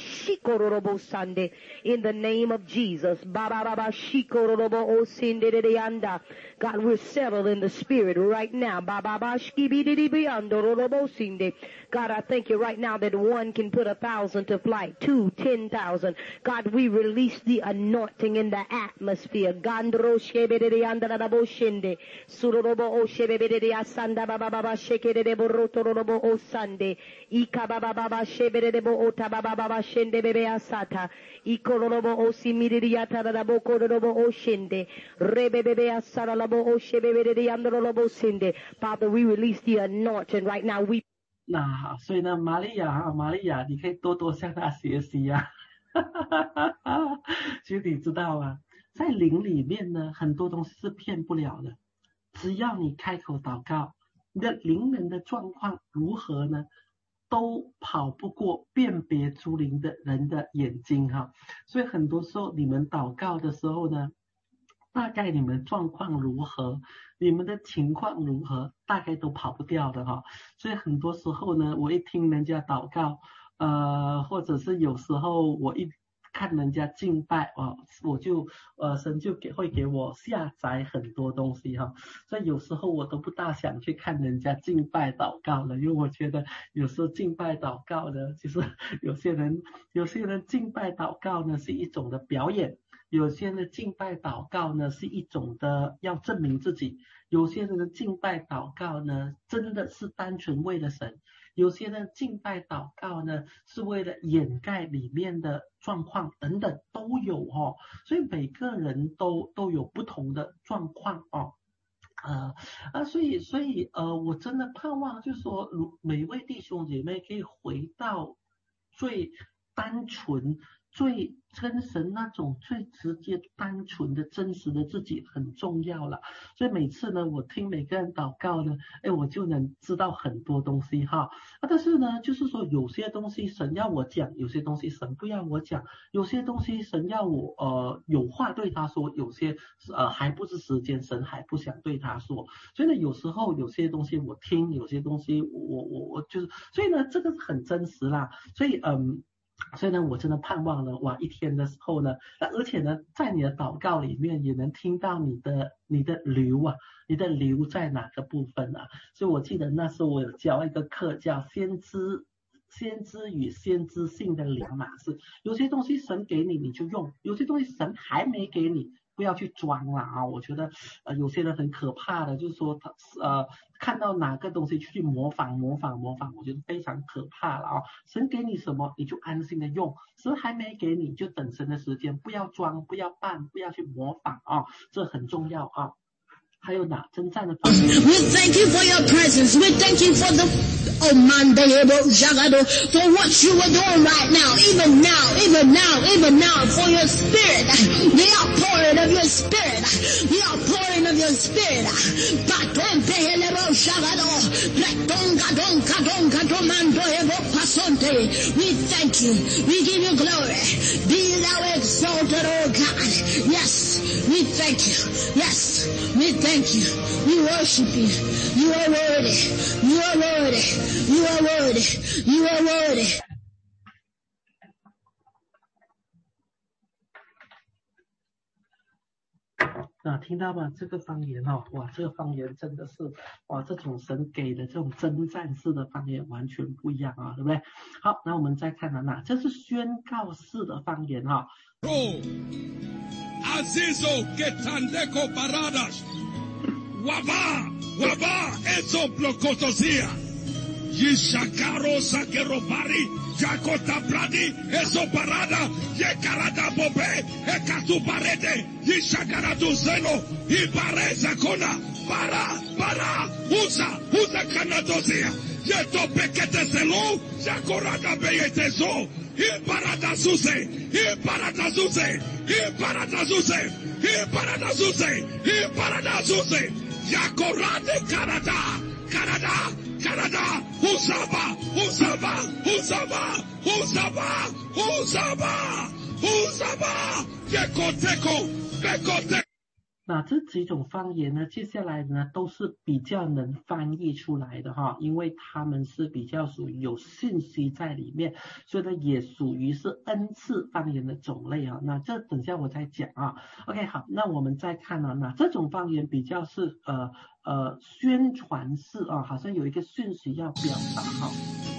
the name of Jesus. God, we're settled in the spirit right now. God, I thank you right now that one can put a thousand to flight, two, ten thousand. God, we release the anointing in the atmosphere. Surorobo o shebebede asanda baba baba shekede de boroto robo o sande ika baba baba shebede de bo ota baba baba shende bebe asata ikororobo o simiri yata da boko robo o shende rebebebe asara lobo o shebebede de andro lobo sinde. Father, we release the anointing right now. We 那所以呢，玛利亚哈，玛利亚，你可以多多向他学习呀、啊。其实你知道啊，在灵里面呢，很多东西是骗不了的。只要你开口祷告，你的灵人的状况如何呢，都跑不过辨别诸灵的人的眼睛哈。所以很多时候你们祷告的时候呢，大概你们状况如何，你们的情况如何，大概都跑不掉的哈。所以很多时候呢，我一听人家祷告，呃，或者是有时候我一看人家敬拜哦，我就呃神就给会给我下载很多东西哈，所以有时候我都不大想去看人家敬拜祷告了，因为我觉得有时候敬拜祷告呢，就是有些人有些人敬拜祷告呢是一种的表演，有些人敬拜祷告呢是一种的要证明自己，有些人的敬拜祷告呢真的是单纯为了神。有些人敬拜祷告呢是为了掩盖里面的状况等等都有哦，所以每个人都都有不同的状况哦，呃啊，所以所以呃，我真的盼望就是说，每位弟兄姐妹可以回到最单纯、最跟神那种最直接、单纯的、真实的自己很重要了。所以每次呢，我听每个人祷告呢，哎，我就能知道很多东西哈。啊，但是呢，就是说有些东西神要我讲，有些东西神不要我讲，有些东西神要我呃有话对他说，有些呃还不是时间，神还不想对他说。所以呢，有时候有些东西我听，有些东西我我我就是，所以呢，这个是很真实啦。所以嗯。所以呢，我真的盼望呢，哇，一天的时候呢，而且呢，在你的祷告里面也能听到你的你的流啊，你的流在哪个部分啊？所以我记得那时候我有教一个课叫先知。先知与先知性的两码事，有些东西神给你你就用，有些东西神还没给你，不要去装啦啊！我觉得呃有些人很可怕的，就是说他呃看到哪个东西去模仿模仿模仿，我觉得非常可怕了啊！神给你什么你就安心的用，神还没给你就等神的时间，不要装，不要扮，不要去模仿啊，这很重要啊！还有哪征战的方面 We thank you for your presence. We thank you for the oh man, for what you are doing right now, even now even now, even now, for your spirit, the outpouring of your spirit, the outpouring of your spirit. We thank you. We give you glory. Be thou exalted, oh God. Yes, we thank you. Yes, we thank you. We worship you. You are worthy. You are worthy. You are worthy. You are worthy. 啊，听到吗？这个方言哈、哦，哇，这个方言真的是哇，这种神给的这种征战式的方言完全不一样啊，对不对？好，那我们再看到哪？这是宣告式的方言哈、哦。 Azizo ketandeko paradas, waba waba ezo blokotosia, yishakaro sakero pari, jakota bradi ezo parada, yekarada bobe, ekatu parede, yishakaradu zeno, ibareza kona, para para, usa usa kanadosia, yeto pekete zelo, jakorada beyetezo. Iparatazuse, Iparatazuse, Iparatazuse, Iparatazuse, Iparatazuse, Yakorade Canada, Canada, Canada, Usaba, Usaba, Usaba, Usaba, Usaba, Usaba, Yekoteko, Bekoteko. 那这几种方言呢，接下来呢都是比较能翻译出来的哈，因为他们是比较属于有信息在里面，所以呢也属于是恩赐方言的种类啊。那这等下我再讲啊。OK， 好，那我们再看啊，那这种方言比较是呃呃宣传式啊，好像有一个讯息要表达哈。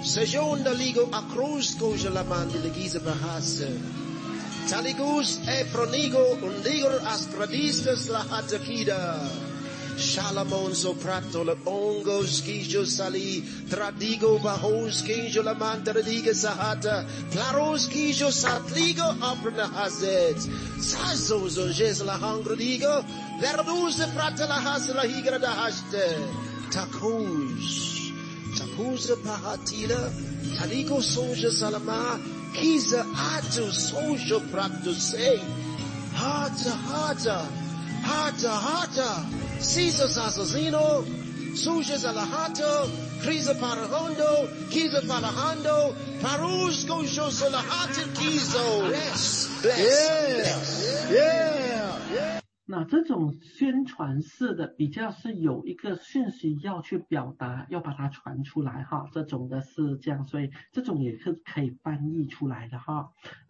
Taligus e pronigo undigor astradistas la hatakida. Shalamon soprato la ongo skijo sali tradigo bahos skijo la mantardiga sahata claros skijo satligo aprna hazet sazo zonjes la hangrodigo verdus de frata la hasla higra da haste takuz takuz pahatila taligo sonja salama Kiza atu social practice, hata hata, hata hata, Caesar assassino, sujas alahato, Kriza parahondo, Kiza palahando, Parusco shosalahatin kizo. Bless, bless, yeah, yeah, yeah. 那这种宣传式的比较是有一个讯息要去表达，要把它传出来哈，这种的是这样，所以这种也是可以翻译出来的哈。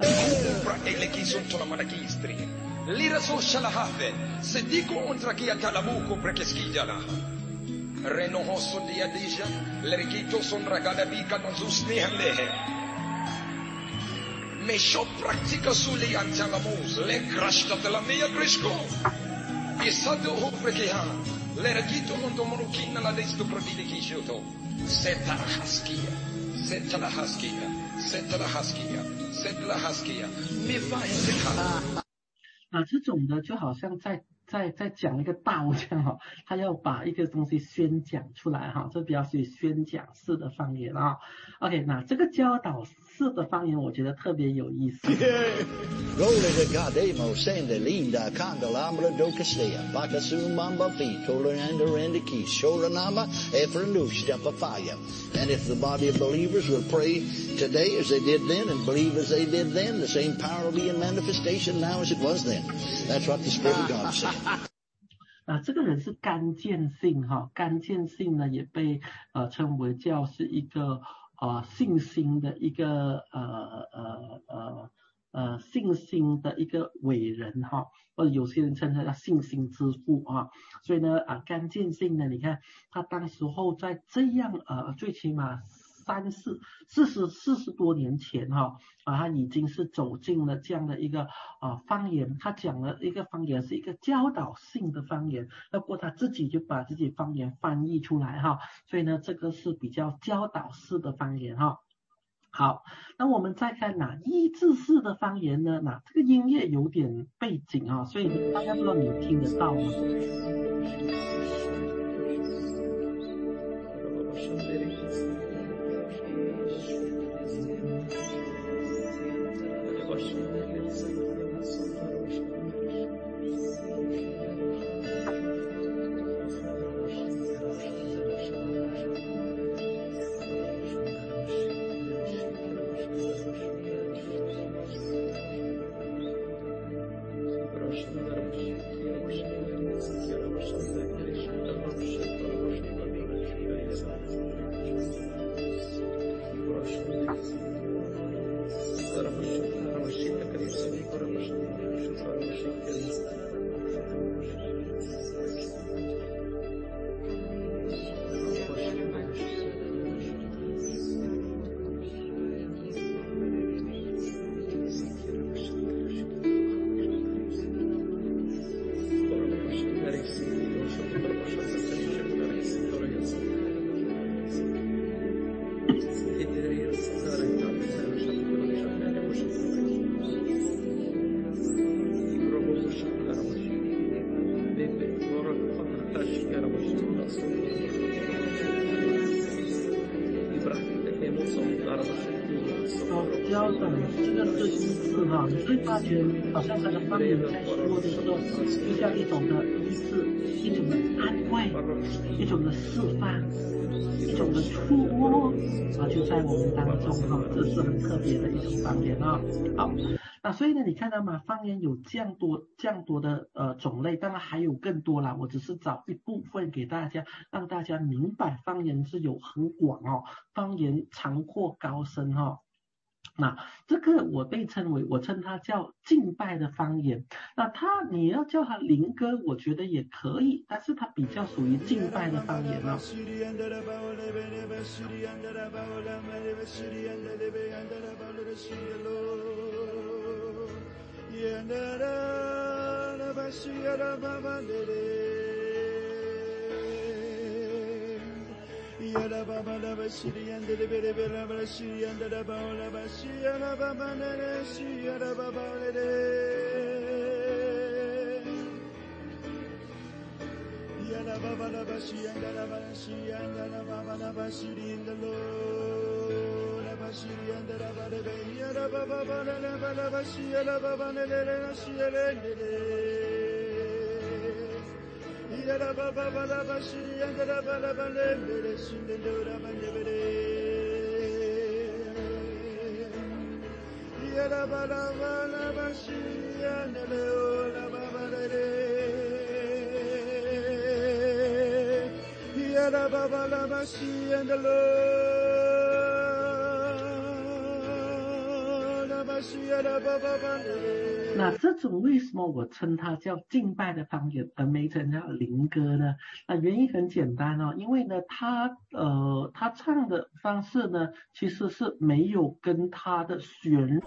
Me show practica sulle antialamus, le crashta della mia grisco. E sado ho prekeha, le regito mondo monokina la desto prodile kishoto. Seta la haskia, seta la haskia, seta la haskia, seta la haskia. Me va in 啊，这种的就好像在在在讲一个道这样哈，他要把一个东西宣讲出来哈，这比较属于宣讲式的方言啊。OK， 那这个教导式的方言我觉得特别有意思。 Glory to God, Emo, Sende, Linda, Candelabra, Docasea, Pacasum, Mamba, Feet, Toleranda, Randiki, Shoranama, Efranush, Stepafaya. And if the body of believers will pray today as they did then and believe as they did then, the same power will be in manifestation now as it was then. That's what the Spirit of God said. 啊，这个人是干见性哈，干见性呢也被呃称为叫是一个呃信心的一个呃呃呃呃信心的一个伟人哈，或者有些人称他叫信心之父啊。所以呢啊，干见性呢，你看他当时候在这样呃最起码三四四十四十多年前哈啊，他已经是走进了这样的一个啊方言，他讲了一个方言是一个教导性的方言，不过他自己就把自己方言翻译出来哈，所以呢这个是比较教导式的方言哈。好，那我们再看哪医治式的方言呢？那这个音乐有点背景啊，所以大家不知道你听得到吗？ 教的这个四星字哈，你会发觉好像他的方言在说的时候，就像一种的医治，一种的安慰，一种的释放，一种的触摸啊，就在我们当中哈，这是很特别的一种方言啊。好，那所以呢，你看到吗？方言有这样多这样多的呃种类，当然还有更多啦。我只是找一部分给大家，让大家明白方言是有很广哦，方言长阔高深哈、哦。那这个我被称为，我称它叫敬拜的方言。那它你要叫它灵歌，我觉得也可以，但是它比较属于敬拜的方言哦。 Yada baba la bashiri and the bere bere bashiri and the baba la bashi la baba ne shi yada baba le Yada baba la bashi and the bashi and the baba la bashiri in the lo la bashiri and the baba le yada baba la la bashi la baba le le shi le Yada baba la bashi and the baba la le shi le la baba le Yada baba la bashi and the la baba le Yada baba la bashi and the la bashi la baba le 那这种为什么我称它叫敬拜的方言，而没称它灵歌呢？那原因很简单哦，因为呢，它呃，它唱的方式呢，其实是没有跟它的旋。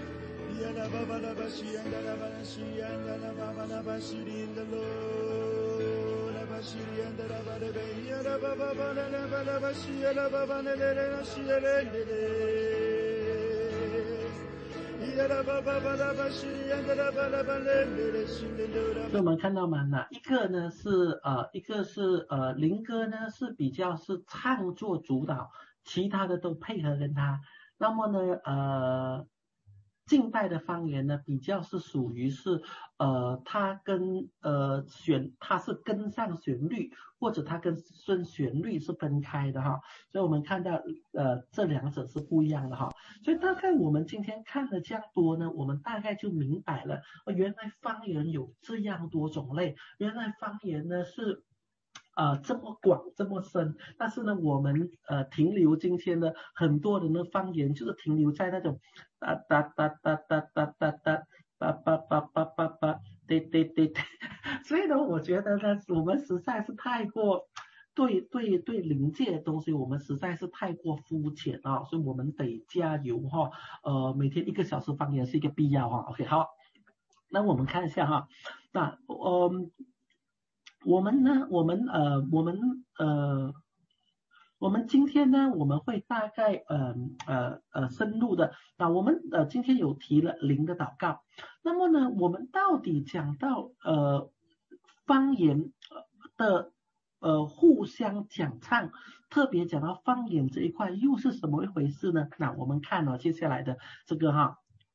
所以我们看到嘛，哪一个呢是呃一个是呃灵歌呢是比较是唱作主导，其他的都配合跟他。那么呢呃敬拜的方言呢比较是属于是呃它跟呃旋它是跟上旋律，或者它跟顺旋律是分开的哈。所以我们看到呃这两者是不一样的哈。所以大概我们今天看了这样多呢，我们大概就明白了，呃、原来方言有这样多种类，原来方言呢是呃这么广这么深，但是呢我们呃停留今天的很多人的方言就是停留在那种哒哒哒哒哒哒哒哒叭叭叭叭叭叭对对对对，所以呢我觉得呢我们实在是太过对对对灵界的东西我们实在是太过肤浅啊，所以我们得加油哈，呃每天一个小时方言是一个必要哈。 OK 好，那我们看一下哈，那呃我们呢我们呃我们呃我们今天呢我们会大概呃呃呃深入的，那我们呃今天有提了灵的祷告，那么呢我们到底讲到呃方言的呃互相讲唱，特别讲到方言这一块又是什么一回事呢？那我们看了、哦、接下来的这个哈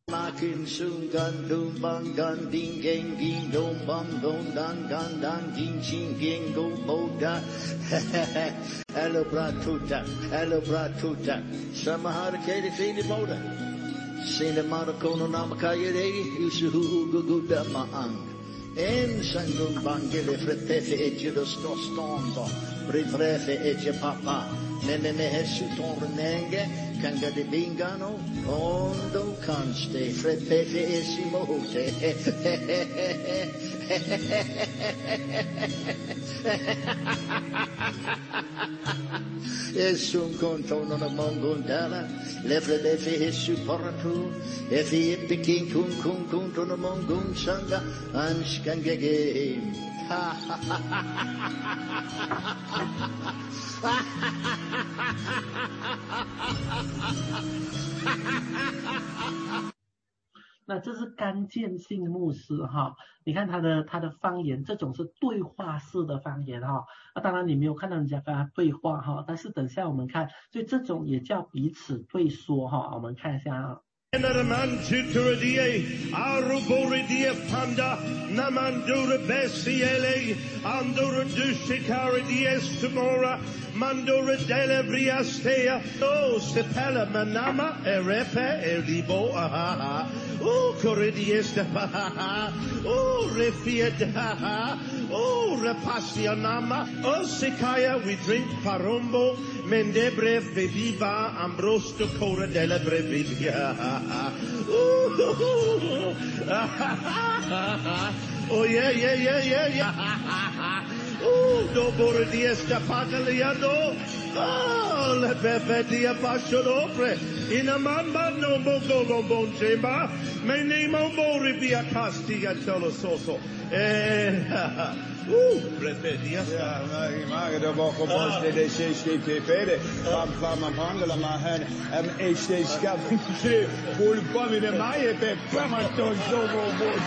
Makin sung gan dum bang gan ding gang ding dong bang dong dan gan dan ding ching gang go moda. Hello bratuta, hello bratuta. Samahar kedi fini moda. Sina marakono namakaya de yusuhu guguda maang. En sangun bangele fretefe eje do stostondo. Brivrefe eje papa. Nene nehesu tornenge. Kanga de bingano. Ondo conste. Fretefe esimote. Esum contono na mongundala. Lefre defe esu poratu. Efi epikin kun kun kun to na mongun sanga. Anskangege. Ha ha ha ha ha ha. 那这是甘建信牧师哈，你看他的他的方言，这种是对话式的方言哈。那当然你没有看到人家跟他对话哈，但是等下我们看，所以这种也叫彼此对说哈。我们看一下啊。 Naman tuturidie, aruboridia panda, namandura besiele, andura dushikaridies tomora, mandura delebriastea, oh sepela manama, erepe, elibo, aha, oh coridies de paha, oh refiat, haha, oh repasionama, oh sikaya, we drink parombo, mendebre bebiva, ambrosto cora delebre bibia. Oh yeah, yeah, yeah, yeah, yeah. Oh, do bordies da pagaliano. Oh, le bebe dia passionopre. In a mamba no mogo no bon chemba. Me nemo mori via castia tolo soso. Eh. Uh, preferias. Ja, maar dat was gewoon de C C T V. Van van mijn handen maar hen en ik steeds schap. Voor de pan in de maaien bij Pamaton zo mooi.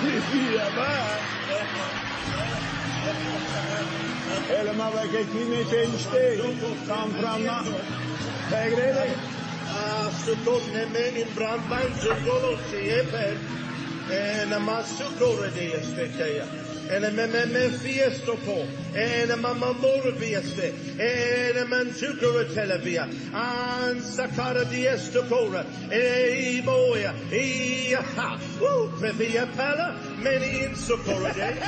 Helemaal waar ik niet mee ben steen. Van Brahma. Kijk reden. Ah, zo tot nemen in brandbijn zo golo zeepen. En een masukore die is verkeer. En een meme fiesto po, en een mamamore bieste, en een manchukere televia, en sakara diesto cora, e boya, e ha, woo, previa pella, many in socora day.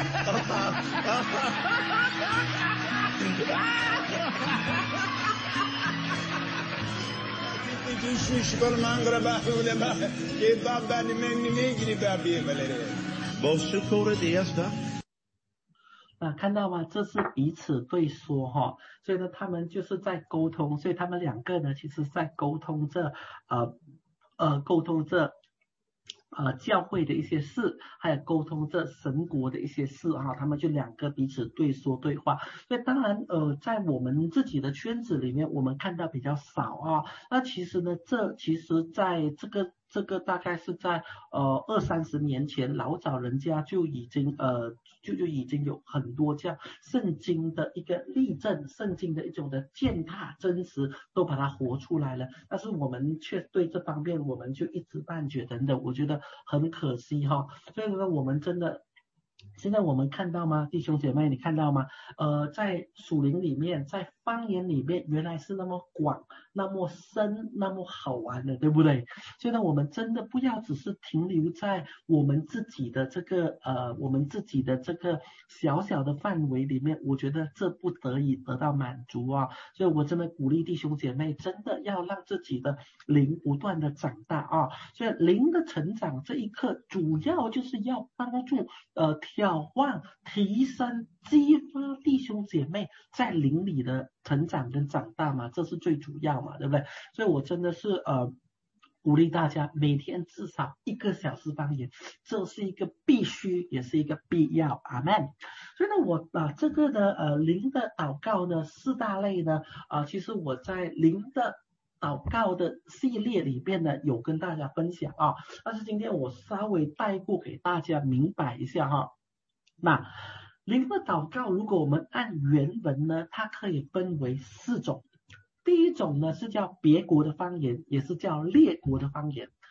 Die sushi van mangra bahu de bah, die baba die men die megi babi valere. Bosukore diesto. 啊，看到吗？这是彼此对说哈，所以呢，他们就是在沟通，所以他们两个呢，其实在沟通这呃呃沟通这呃教会的一些事，还有沟通这神国的一些事哈，他们就两个彼此对说对话。所以当然呃，在我们自己的圈子里面，我们看到比较少啊。那其实呢，这其实在这个。这个大概是在呃二三十年前，老早人家就已经呃就就已经有很多这样圣经的一个例证，圣经的一种的践踏真实，都把它活出来了。但是我们却对这方面我们就一知半解等等，我觉得很可惜哈。所以呢，我们真的。现在我们看到吗，弟兄姐妹，你看到吗？呃，在属灵里面，在方言里面，原来是那么广、那么深、那么好玩的，对不对？所以呢，我们真的不要只是停留在我们自己的这个呃，我们自己的这个小小的范围里面，我觉得这不得已得到满足啊。所以我真的鼓励弟兄姐妹，真的要让自己的灵不断的长大啊。所以灵的成长这一刻，主要就是要帮助呃。挑旺、提升、激发弟兄姐妹在灵里的成长跟长大嘛，这是最主要嘛，对不对？所以我真的是呃鼓励大家每天至少一个小时方言，这是一个必须，也是一个必要。阿们。所以呢，我把、呃、这个的呃灵的祷告呢四大类呢啊、呃，其实我在灵的祷告的系列里边呢有跟大家分享啊，但是今天我稍微带过给大家明白一下哈。那灵的祷告，如果我们按原文呢，它可以分为四种。第一种呢是叫别国的方言，也是叫列国的方言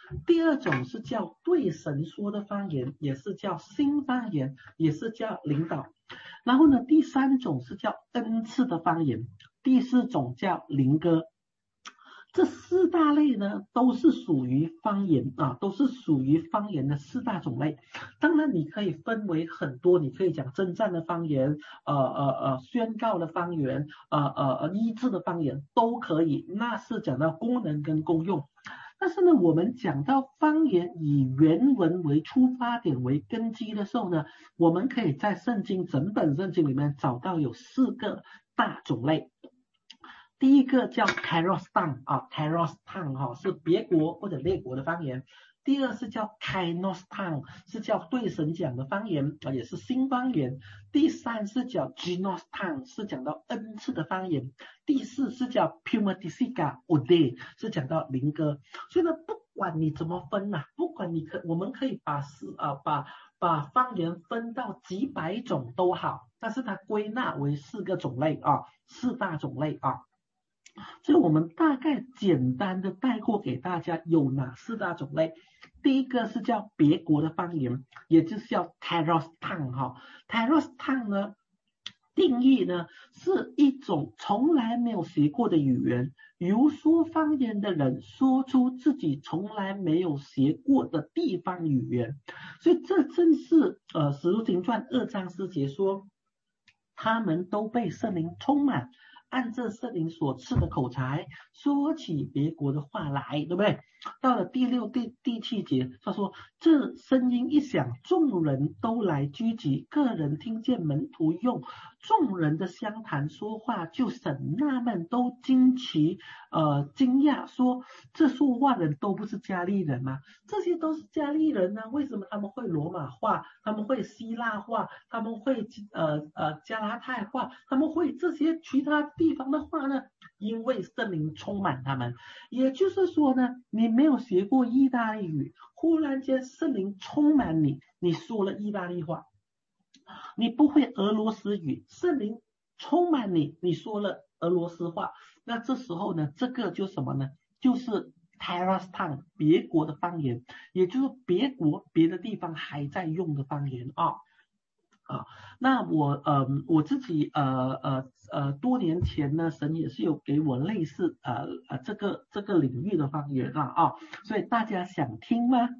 第二种是叫对神说的方言，也是叫新方言，也是叫领导。然后呢，第三种是叫恩赐的方言，第四种叫灵歌。这四大类呢，都是属于方言啊，都是属于方言的四大种类。当然，你可以分为很多，你可以讲征战的方言，呃呃呃，宣告的方言，呃呃呃，医治的方言都可以。那是讲到功能跟功用。但是呢，我们讲到方言以原文为出发点为根基的时候呢，我们可以在圣经整本圣经里面找到有四个大种类。第一个叫 Kairos tongue 啊 ，Kairos tongue 哈、啊、是别国或者列国的方言。第二是叫 Kainos tongue 是叫对神讲的方言啊，也是新方言。第三是叫 Genos tongue 是讲到恩赐的方言。第四是叫 Pneumatica Ode 是讲到灵歌。所以呢，不管你怎么分呐、啊，不管你可我们可以把是啊把把方言分到几百种都好，但是它归纳为四个种类啊，四大种类啊。所以我们大概简单的带过给大家有哪四大种类。第一个是叫别国的方言，也就是叫 Kairos tongue 哈。Kairos tongue 呢，定义呢是一种从来没有学过的语言，由说方言的人说出自己从来没有学过的地方语言。所以这正是呃《使徒行传》二章四节说，他们都被圣灵充满，按着圣灵所赐的口才说起别国的话来，对不对？到了第六、第第七节，他说这声音一响，众人都来聚集，个人听见门徒用众人的相谈说话，就很纳闷，都惊奇呃惊讶说，这说话人都不是加利人吗？这些都是加利人呢、啊，为什么他们会罗马话，他们会希腊话，他们会呃呃加拉太话，他们会这些其他地方的话呢？因为圣灵充满他们。也就是说呢，你没有学过意大利语，忽然间圣灵充满你，你说了意大利话。你不会俄罗斯语，圣灵充满你，你说了俄罗斯话。那这时候呢，这个就什么呢？就是 Kairos tongue 别国的方言，也就是别国别的地方还在用的方言啊。啊，那我呃我自己呃呃呃多年前呢，神也是有给我类似呃呃这个这个领域的方言啊啊，所以大家想听吗？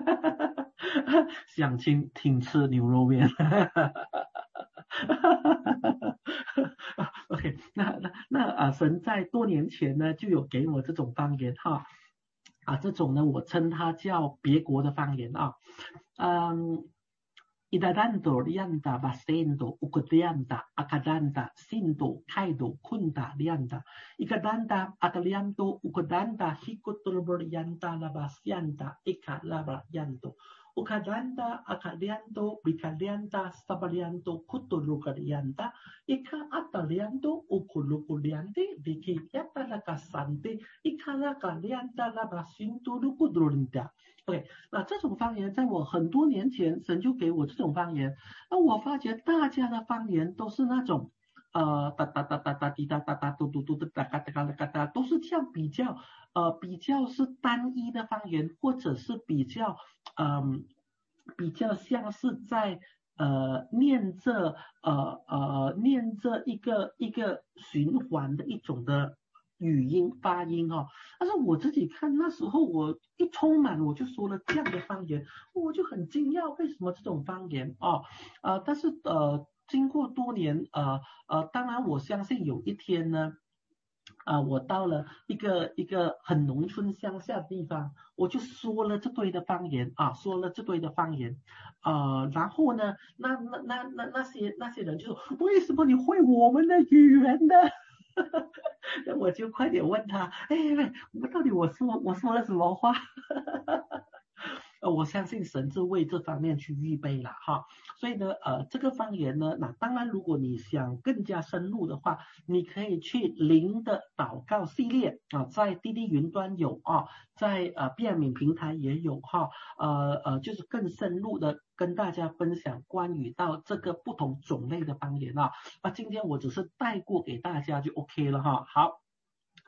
想听听吃牛肉面。OK， 那那那啊，神在多年前呢就有给我这种方言哈啊，这种呢我称它叫别国的方言啊，嗯。Idadando, lianda, basendo, ucodianda, acadanda, sindo, caido, cunda, lianda. Icadanda, ataliando, ucodanda, hicotolborianda, labasianda, ica, labrayando. Ucadanda, acadiando, bicalianda, stabaliando, cutolucadianda, ica, ataliando, uculuculiande, vikiata, la casante, ica, la calianda, labasinto, lucudrolinda. OK， 那这种方言在我很多年前神就给我这种方言，那我发觉大家的方言都是那种呃哒哒哒哒哒滴哒哒哒嘟嘟嘟的哒嘎哒嘎哒哒，都是这样比较呃比较是单一的方言，或者是比较嗯、呃、比较像是在呃念着呃呃念着一个一个循环的一种的语音发音哦，但是我自己看那时候我一充满我就说了这样的方言，我就很惊讶为什么这种方言哦，呃，但是呃经过多年呃呃，当然我相信有一天呢，啊、呃，我到了一个一个很农村乡下的地方，我就说了这堆的方言啊，说了这堆的方言，呃，然后呢，那那那那那些那些人就说，为什么你会我们的语言呢？那我就快点问他，哎，我到底我说我说了什么话？呃，我相信神是为这方面去预备了哈，所以呢，呃，这个方言呢，那当然，如果你想更加深入的话，你可以去灵的祷告系列啊，在滴滴云端有啊，在呃变敏平台也有哈，呃呃，就是更深入的跟大家分享关于到这个不同种类的方言啊，啊，今天我只是带过给大家就 OK 了哈，好。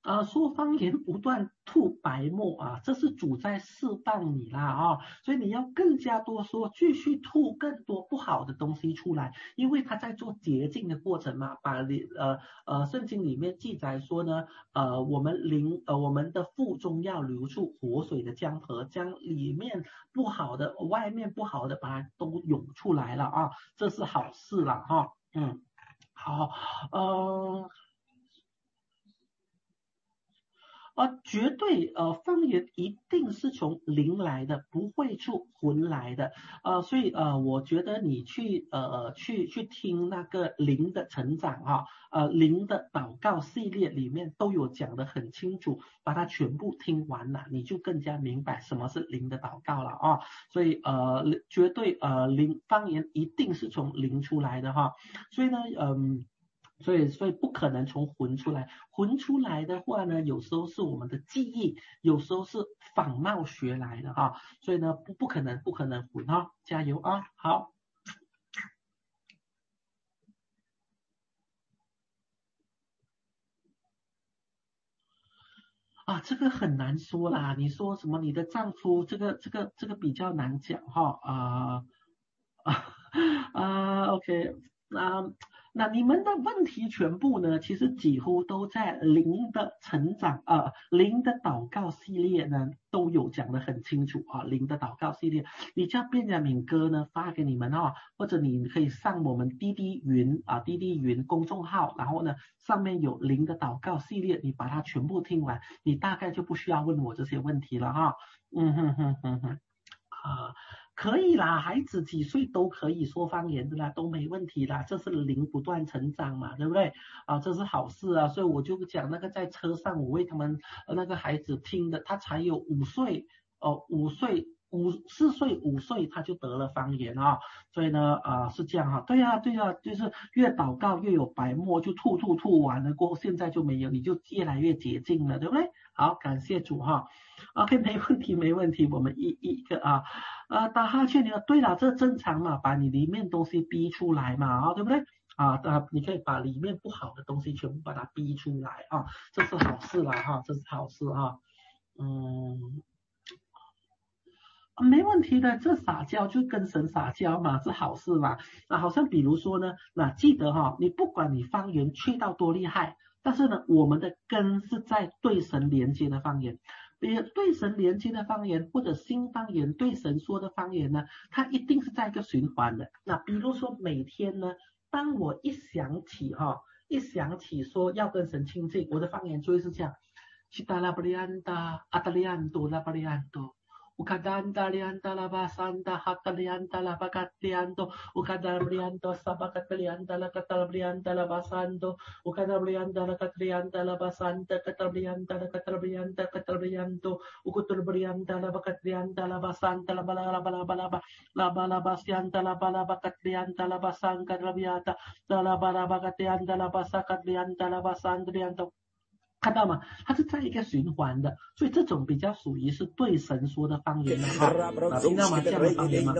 呃，说方言不断吐白沫啊，这是主在释放你啦啊，所以你要更加多说，继续吐更多不好的东西出来，因为他在做洁净的过程嘛，把里呃呃圣经里面记载说呢，呃我们灵呃我们的腹中要流出活水的江河，将里面不好的、外面不好的把它都涌出来了啊，这是好事了哈、啊，嗯，好，呃。呃，绝对呃，方言一定是从灵来的，不会出魂来的。呃，所以呃，我觉得你去呃去去听那个灵的成长啊，呃灵的祷告系列里面都有讲得很清楚，把它全部听完了，你就更加明白什么是灵的祷告了啊。所以呃，绝对呃灵方言一定是从灵出来的哈。所以呢，嗯。所以，所以不可能从魂出来。魂出来的话呢，有时候是我们的记忆，有时候是仿冒学来的哈。所以呢，不不可能，不可能魂哈，加油啊！好。啊，这个很难说啦。你说什么？你的丈夫这个这个这个比较难讲哈啊啊啊 ，OK 啊。那你们的问题全部呢，其实几乎都在灵的成长啊、呃，灵的祷告系列呢都有讲得很清楚啊。灵的祷告系列，你叫卞雅敏哥呢发给你们啊，或者你可以上我们滴滴云啊滴滴云公众号，然后呢上面有灵的祷告系列，你把它全部听完，你大概就不需要问我这些问题了哈。嗯哼哼哼哼啊。可以啦，孩子几岁都可以说方言的啦，都没问题啦，这是灵不断成长嘛，对不对？啊，这是好事啊，所以我就讲那个在车上我为他们那个孩子听的，他才有五岁哦，五岁五四岁五岁他就得了方言啊，所以呢啊是这样哈，对呀、啊、对呀、啊，就是越祷告越有白沫，就吐吐吐完了过后，现在就没有，你就越来越洁净了，对不对？好，感谢主哈。OK， 没问题，没问题，我们一一个啊，呃，打哈欠，你说对了，这正常嘛，把你里面东西逼出来嘛，啊，对不对？啊，啊，你可以把里面不好的东西全部把它逼出来啊，这是好事了哈，这是好事哈，嗯。没问题的，这撒娇就跟神撒娇嘛，是好事嘛。那好像比如说呢，那记得哈，你不管你方言吹到多厉害，但是呢，我们的根是在对神连接的方言，别对神连接的方言或者新方言对神说的方言呢，它一定是在一个循环的。那比如说每天呢，当我一想起哈，一想起说要跟神亲近，我的方言就会是这样，西达拉布里安达阿达里安多拉布里安多。Ukadanta lianta la basanta hakalianta la bakatlianto ukadabrianto sabakatlianta la katabrianta la basanto ukadabrianta la katrianta la basanta katabrianta la katabrianta katabrianto ukuturbrianta la bakatlianta la basanta la bala la bala bala la bala basianta la bala bakatlianta la basanka rabiata la bala bakatlianta la basakatlianta la basandrianto看到吗？它是在一个循环的，所以这种比较属于是对神说的方言了哈。啊，听到吗？这样的方言吗？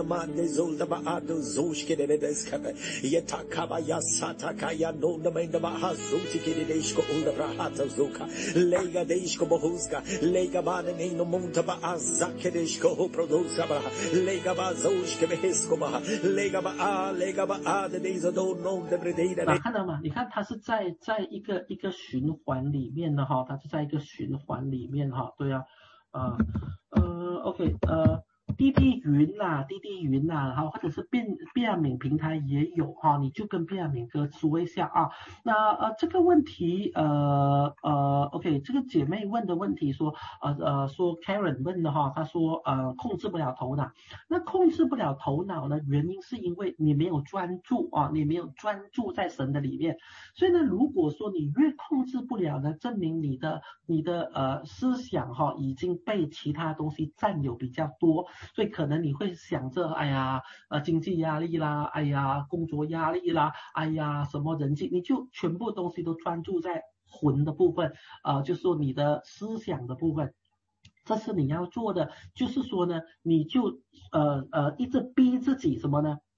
啊，看到吗？你看它是在在一个一个循环里面。哈，它是在一个循环里面哈，对啊，啊，呃 ，OK， 呃，滴滴云啦，滴滴云啦，哈，或者是变变敏平台也有哈，你就跟变敏哥说一下啊。那呃这个问题呃呃 ，OK， 这个姐妹问的问题说呃呃说 Karen 问的哈，她说呃控制不了头脑，那控制不了头脑呢，原因是因为你没有专注啊，你没有专注在神的里面。所以呢，如果说你越控制不了呢，证明你的你的呃思想哈、哦、已经被其他东西占有比较多，所以可能你会想着，哎呀，呃经济压力啦，哎呀工作压力啦，哎呀什么人际，你就全部东西都专注在魂的部分，呃，就是说你的思想的部分。这是你要做的，就是说呢，你就呃呃一直逼自己什么呢？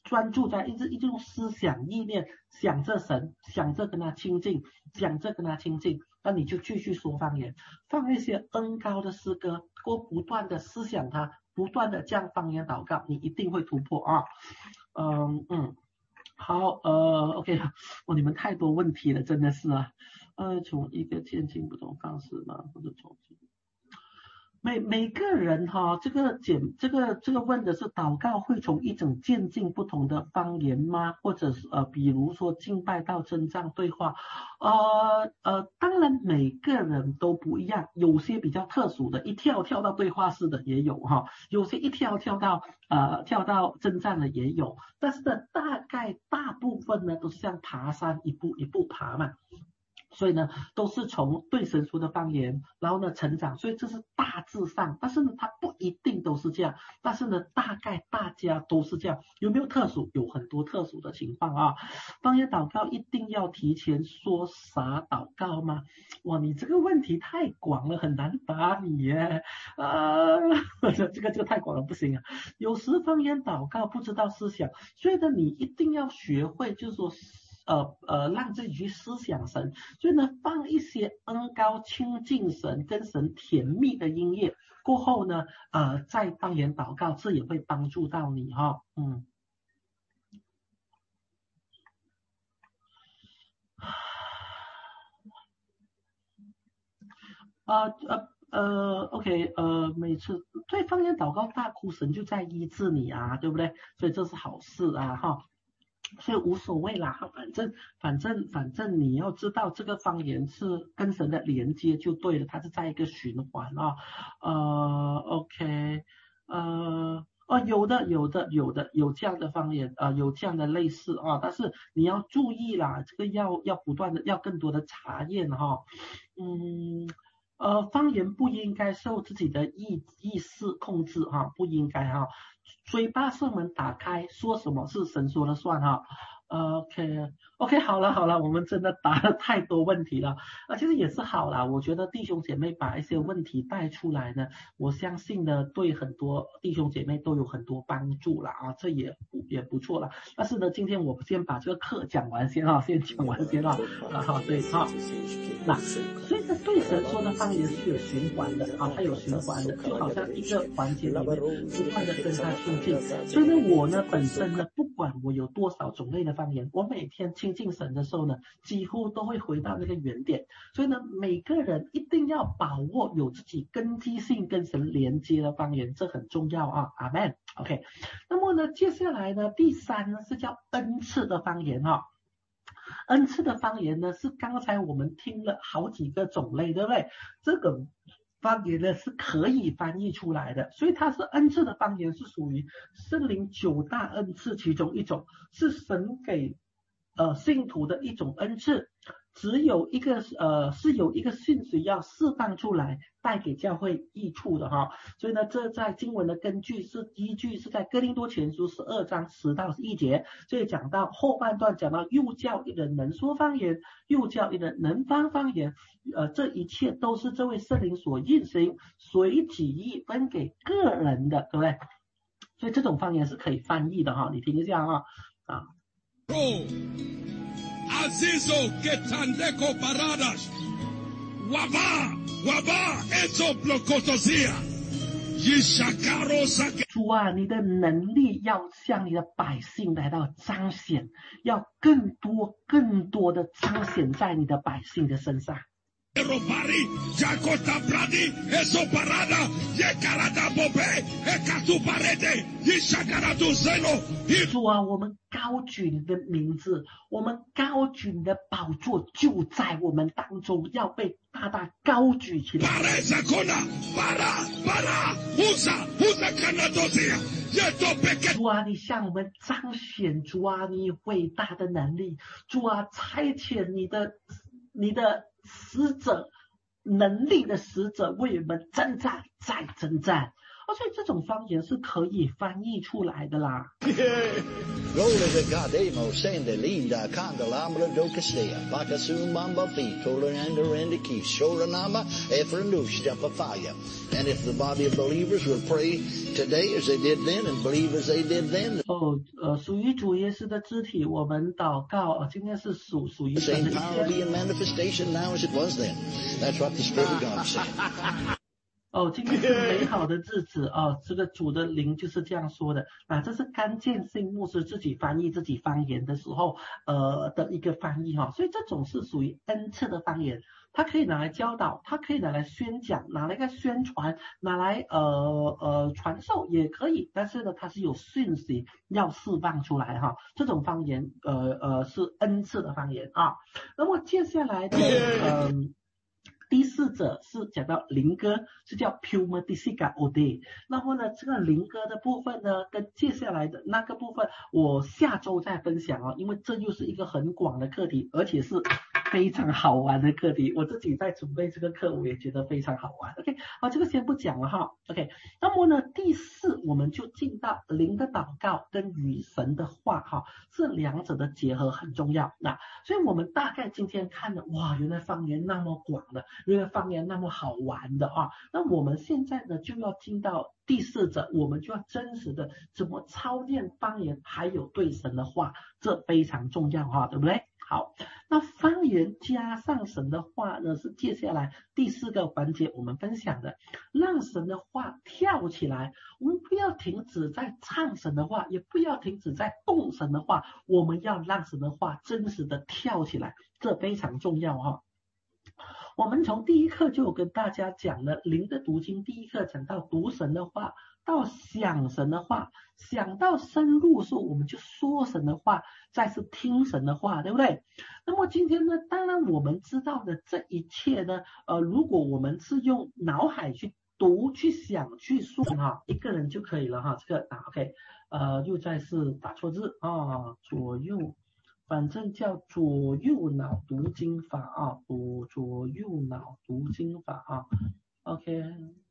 专注在一直一种思想意念，想着神，想着跟他亲近，想着跟他亲近，那你就继续说方言，放一些恩高的诗歌，过不断的思想它，不断的这样方言祷告，你一定会突破啊。嗯嗯，好，呃 ，OK， 哦，你们太多问题了，真的是啊，呃，从一个渐进不同方式嘛，或者从每每个人哈，这个简这个这个问的是祷告会从一种渐进不同的方言吗？或者是呃，比如说敬拜到真正对话，呃呃，当然每个人都不一样，有些比较特殊的，一跳跳到对话式的也有哈，有些一跳跳到呃跳到真正的也有，但是呢，大概大部分呢都是像爬山一步一步爬嘛。所以呢，都是从对神说的方言，然后呢成长，所以这是大致上，但是呢，它不一定都是这样，但是呢，大概大家都是这样。有没有特殊？有很多特殊的情况啊。方言祷告一定要提前说啥祷告吗？哇，你这个问题太广了，很难答你耶。呃，这个这个太广了，不行啊。有时方言祷告不知道思想，所以呢，你一定要学会，就是说。呃呃，让自己去思想神，所以呢，放一些恩膏亲近神、跟神甜蜜的音乐过后呢，呃，再方言祷告，这也会帮助到你哈、哦，嗯。呃呃呃 ，OK， 呃，每次对方言祷告大哭，神就在医治你啊，对不对？所以这是好事啊，哈。所以无所谓啦，反正反正反正你要知道这个方言是跟神的连接就对了，它是在一个循环啊。呃 ，OK， 呃，哦，有的有的有的有这样的方言啊、呃，有这样的类似啊，但是你要注意啦，这个要要不断的要更多的查验哈，嗯。呃，方言不应该受自己的意意识控制哈，不应该哈。嘴巴是门打开，说什么是神说了算哈。OK OK， 好了好了，我们真的答了太多问题了啊，其实也是好啦，我觉得弟兄姐妹把一些问题带出来呢，我相信呢对很多弟兄姐妹都有很多帮助了啊，这也也不错了。但是呢，今天我先把这个课讲完先哈，先讲完先哈，啊哈对哈，那所以呢对神说的方言是有循环的啊，它有循环的，就好像一个环节里面不断的跟他亲近，所以呢我呢本身呢不管我有多少种类的方言，我每天亲近神的时候呢，几乎都会回到那个原点。所以呢，每个人一定要把握有自己根基性跟神连接的方言，这很重要啊。阿们。OK， 那么呢，接下来呢，第三呢是叫恩赐的方言哈、哦。恩赐的方言呢是刚才我们听了好几个种类，对不对？这个方言呢是可以翻译出来的，所以它是恩赐的方言，是属于圣灵九大恩赐其中一种，是神给呃信徒的一种恩赐，只有一个呃是有一个信息要释放出来，带给教会益处的哈。所以呢，这在经文的根据是依据是在哥林多前书十二章十到十一节，所以讲到后半段讲到又叫一人能说方言，又叫一人能翻方言，呃，这一切都是这位圣灵所运行，随己意分给个人的，对不对？所以这种方言是可以翻译的哈，你听一下哈啊。 Azizo Ketandeko Paradas Waba Waba Ezo Blokotosia Yishakaro Sake 主啊，你的能力要向你的百姓来到彰显，要更多更多的彰显在你的百姓的身上。 Robari, Jakota Bradi, Eso Parada, Yekarada Bobe, Ekatu Parede, Yishakaratu Zeno. 主啊，我们高举你的名字，我们高举你的宝座就在我们当中，要被大大高举起来。主啊，你向我们彰显，主啊，你伟大的能力，主啊，差遣你的你的使者，能力的使者为我们征战，再征战。 哦，所以这种方言是可以翻译出来的啦。 Glory to God, Emo, Sende, Linda, Candelambra, Docastea, Bacasum, Mamba, Feet, Toleranda, Rendiki, Shoranama, Efranush, Fire. And if the body of believers will pray today as they did then and believe as they did then. 哦，呃，属于主耶稣的肢体，我们祷告，哦，今天是属属于神的 Same power be in manifestation now as it was then. That's what the Spirit of God said. 哦，今天是美好的日子哦，这个主的灵就是这样说的啊，这是甘建信牧师自己翻译自己方言的时候呃的一个翻译哈、哦，所以这种是属于恩赐的方言，它可以拿来教导，它可以拿来宣讲，拿来个宣传，拿来呃呃传授也可以，但是呢，它是有讯息要释放出来哈、哦，这种方言呃呃是恩赐的方言啊。那么接下来的嗯。呃第四者是讲到灵歌，是叫 Pneumatica Ode。那么呢，这个灵歌的部分呢，跟接下来的那个部分，我下周再分享哦，因为这又是一个很广的课题，而且是非常好玩的课题。我自己在准备这个课，我也觉得非常好玩。OK， 好，这个先不讲了哈。OK， 那么呢，第四我们就进到灵的祷告跟与神的话哈，这两者的结合很重要。那所以我们大概今天看的，哇，原来方言那么广的。因为方言那么好玩的啊，那我们现在呢就要进到第四者，我们就要真实的怎么操练方言，还有对神的话，这非常重要哈，对不对？好，那方言加上神的话呢，是接下来第四个环节我们分享的，让神的话跳起来，我们不要停止在唱神的话，也不要停止在动神的话，我们要让神的话真实的跳起来，这非常重要哈。我们从第一课就有跟大家讲了灵的读经，第一课讲到读神的话，到想神的话，想到深入的时候我们就说神的话，再是听神的话，对不对？那么今天呢，当然我们知道的这一切呢，呃，如果我们是用脑海去读、去想、去说哈，一个人就可以了哈。这个啊 ，OK， 呃，又再是打错字啊，左右。反正叫左右脑读经法啊，左左右脑读经法啊 ，OK。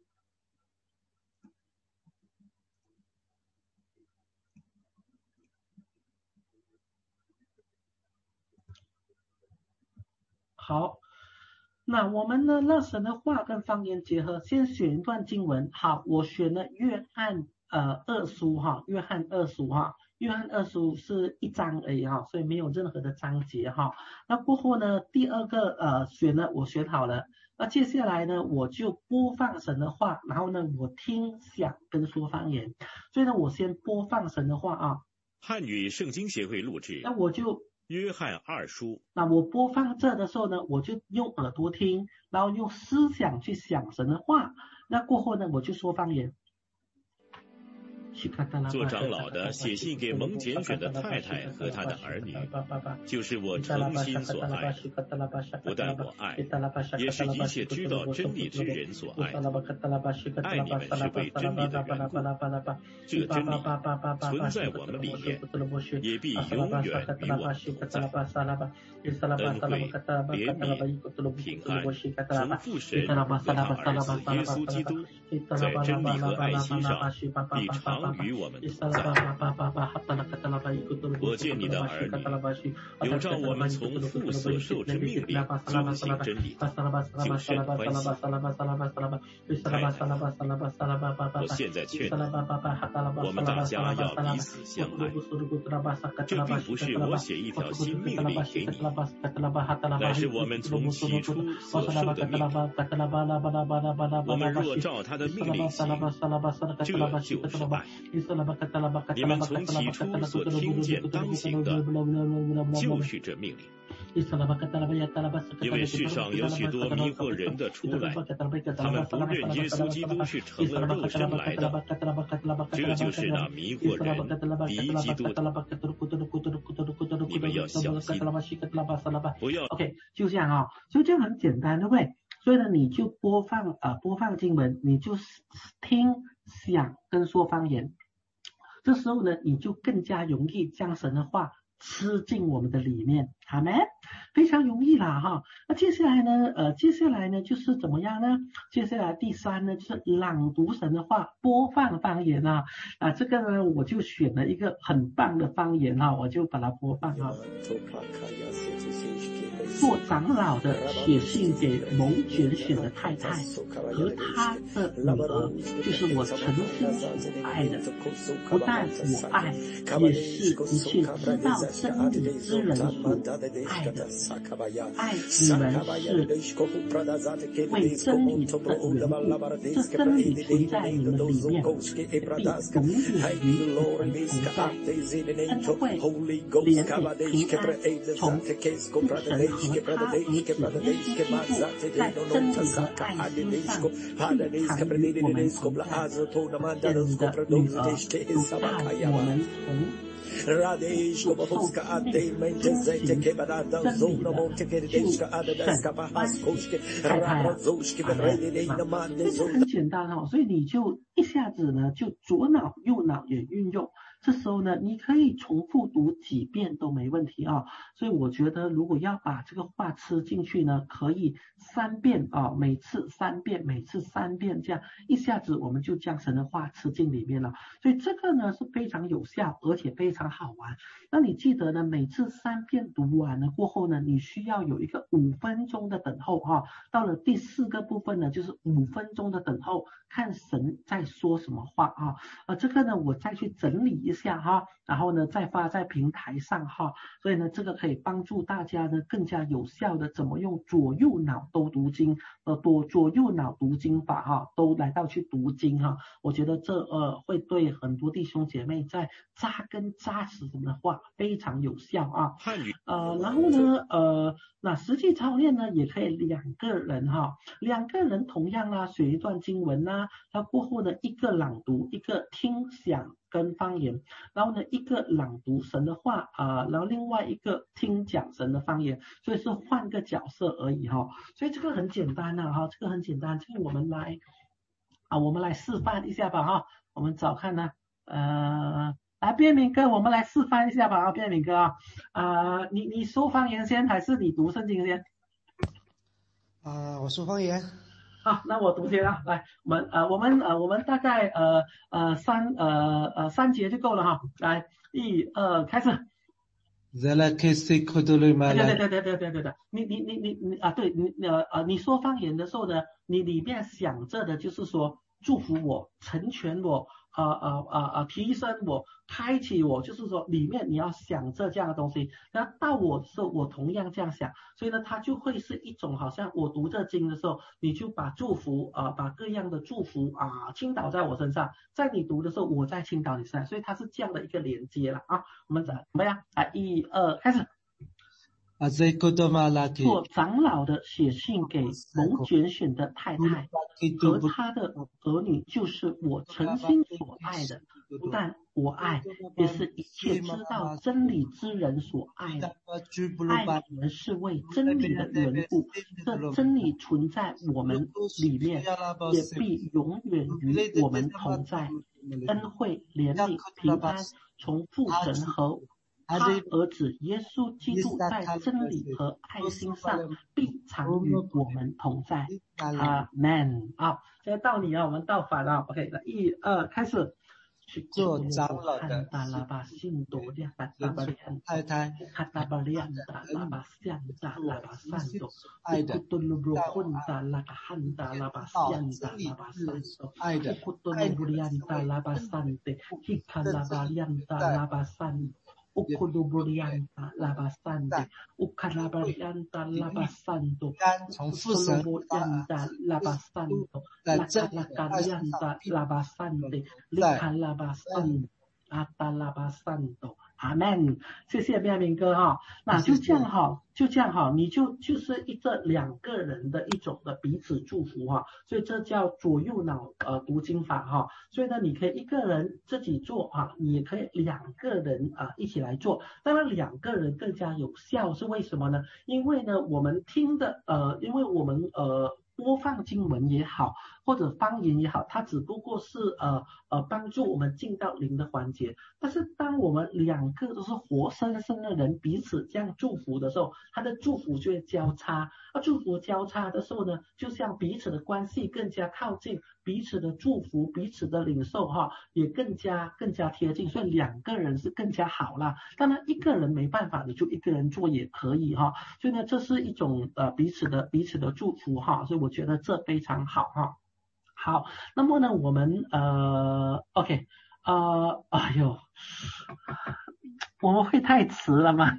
好，那我们呢，让神的话跟方言结合，先选一段经文。好，我选了约翰呃二书哈，约翰二书哈。约翰二书是一章而已哈，所以没有任何的章节哈。那过后呢，第二个呃选了，我选好了。那接下来呢，我就播放神的话，然后呢，我听想跟说方言。所以呢，我先播放神的话啊。 汉语圣经协会录制。 那我就约翰二书。 那我播放这的时候呢，我就用耳朵听，然后用思想去想神的话。那过后呢，我就说方言。 做长老的写信给蒙拣选的太太和他的儿女，就是我诚心所爱，不但我爱，也是一切知道真理之人所爱。爱你们是为真理的缘故，这真理存在我们里面，也必永远与我们同在。恩惠、怜悯、平安，从父神和他儿子耶稣基督，在真理和爱心上，必常与我们同在。我见你的儿女，有照我们从父所受之命令，遵行真理的，就甚欢喜。太太，我现在劝你，我们大家要彼此相爱。这并不是我写一条新命令给你，乃是我们从起初所受的命令。我们若照他的命令行，这就是爱。你们从起初所听见当行的，就是这命令。因为世上有许多迷惑人的出来，他们不认耶稣基督是成了肉身来的，这就是那迷惑人敌基督的。你们要小心，不要 OK， 就这样啊、哦，所以这样很简单，对不对？所以呢，你就播放呃播放经文，你就听想跟说方言。这时候呢，你就更加容易将神的话吃进我们的里面，好没？非常容易啦哈。那接下来呢，呃，接下来呢就是怎么样呢？接下来第三呢就是朗读神的话，播放方言啊啊，这个呢我就选了一个很棒的方言哈，我就把它播放哈。做长老的写信给蒙拣选的太太和他的女儿，就是我诚心所爱的，不但我爱，也是一切知道真理之人所爱的。爱你们是为真理的缘故，这真理存在你们里面，必永远与你们同在。恩惠、怜悯、平安，从父神和他儿子耶稣基督在真理和爱心上必常与我们同在。愿你的女儿不但我们同 Radeish como fusca atemente zeite quebrada zona monte que desca adesca bahaskoske razoske redei na mande 很简单哈，所以你就一下子呢就左脑右脑也运用。这时候呢，你可以重复读几遍都没问题啊。所以我觉得，如果要把这个话吃进去呢，可以三遍啊，每次三遍，每次三遍，这样一下子我们就将神的话吃进里面了。所以这个呢是非常有效，而且非常好玩。那你记得呢，每次三遍读完了过后呢，你需要有一个五分钟的等候哈。到了第四个部分呢，就是五分钟的等候，看神在说什么话啊。呃，这个呢我再去整理一下哈，然后呢再发在平台上哈。所以呢，这个可以帮助大家呢更加有效的怎么用左右脑都读经，呃，多左右脑读经法哈，都来到去读经哈。我觉得这呃会对很多弟兄姐妹在扎根扎实的话非常有效啊。呃，然后呢，呃，那实际操练呢也可以两个人哈，两个人同样啦，选一段经文啦，那过后呢一个朗读，一个听讲跟方言，然后呢一个朗读神的话啊、呃，然后另外一个听讲神的方言，所以是换个角色而已哈。所以这个很简单啊哈，这个很简单，这个我们来啊，我们来示范一下吧哈。我们找看呢，呃。来，边明哥，我们来示范一下吧啊，边明哥啊，啊、呃，你你说方言先，还是你读圣经先？ 啊、呃，我说方言。 好，那我读先啊，来，我们呃，我们呃，我们大概呃呃三呃呃三节就够了哈，来，一二开始。 对对对对对对对对，你你你你你啊，对你呃呃，你说方言的时候呢，你里面想着的就是说祝福我，成全我。啊啊啊啊！提升我，开启我，就是说里面你要想着这样的东西。然后到我的时候，我同样这样想，所以呢，它就会是一种好像我读这经的时候，你就把祝福啊、呃，把各样的祝福啊、呃、倾倒在我身上，在你读的时候，我再倾倒你身上，所以它是这样的一个连接了啊。我们怎么样？啊，一二开始。做长老的写信给蒙拣选的太太和他的儿女，就是我诚心所爱的，不但我爱，也是一切知道真理之人所爱的。爱你们是为真理的缘故，这真理存在我们里面，也必永远与我们同在。恩惠、怜悯、平安，从父神和他儿子耶稣基督在真理和爱心上必常与我们同在。阿门。好，现在到你啊，我们倒反了。OK， 一二开始。 做长老的太太， 爱的，爱的， Ukulubrianta labasante, Ucalabrianta labasando, Ukulubrianta labasando, Lacalacalianta labasante, Licalabasando, Atalabasando。阿门，谢谢妙明哥哈，那就这样哈，就这样哈，你就就是一个两个人的一种的彼此祝福哈，所以这叫左右脑呃读经法哈，所以呢，你可以一个人自己做啊，你也可以两个人啊一起来做，当然两个人更加有效是为什么呢？因为呢，我们听的呃，因为我们呃。 播放经文也好，或者方言也好，它只不过是呃呃帮助我们进到灵的环节。但是当我们两个都是活生生的人彼此这样祝福的时候，他的祝福就会交叉。而祝福交叉的时候呢，就像彼此的关系更加靠近，彼此的祝福，彼此的领受哈，也更加更加贴近。所以两个人是更加好啦。当然一个人没办法的，就一个人做也可以哈。所以呢，这是一种呃彼此的彼此的祝福哈。所以我觉得这非常好哈。好，那么呢，我们呃 ，OK， 呃，哎呦，我们会太迟了吗？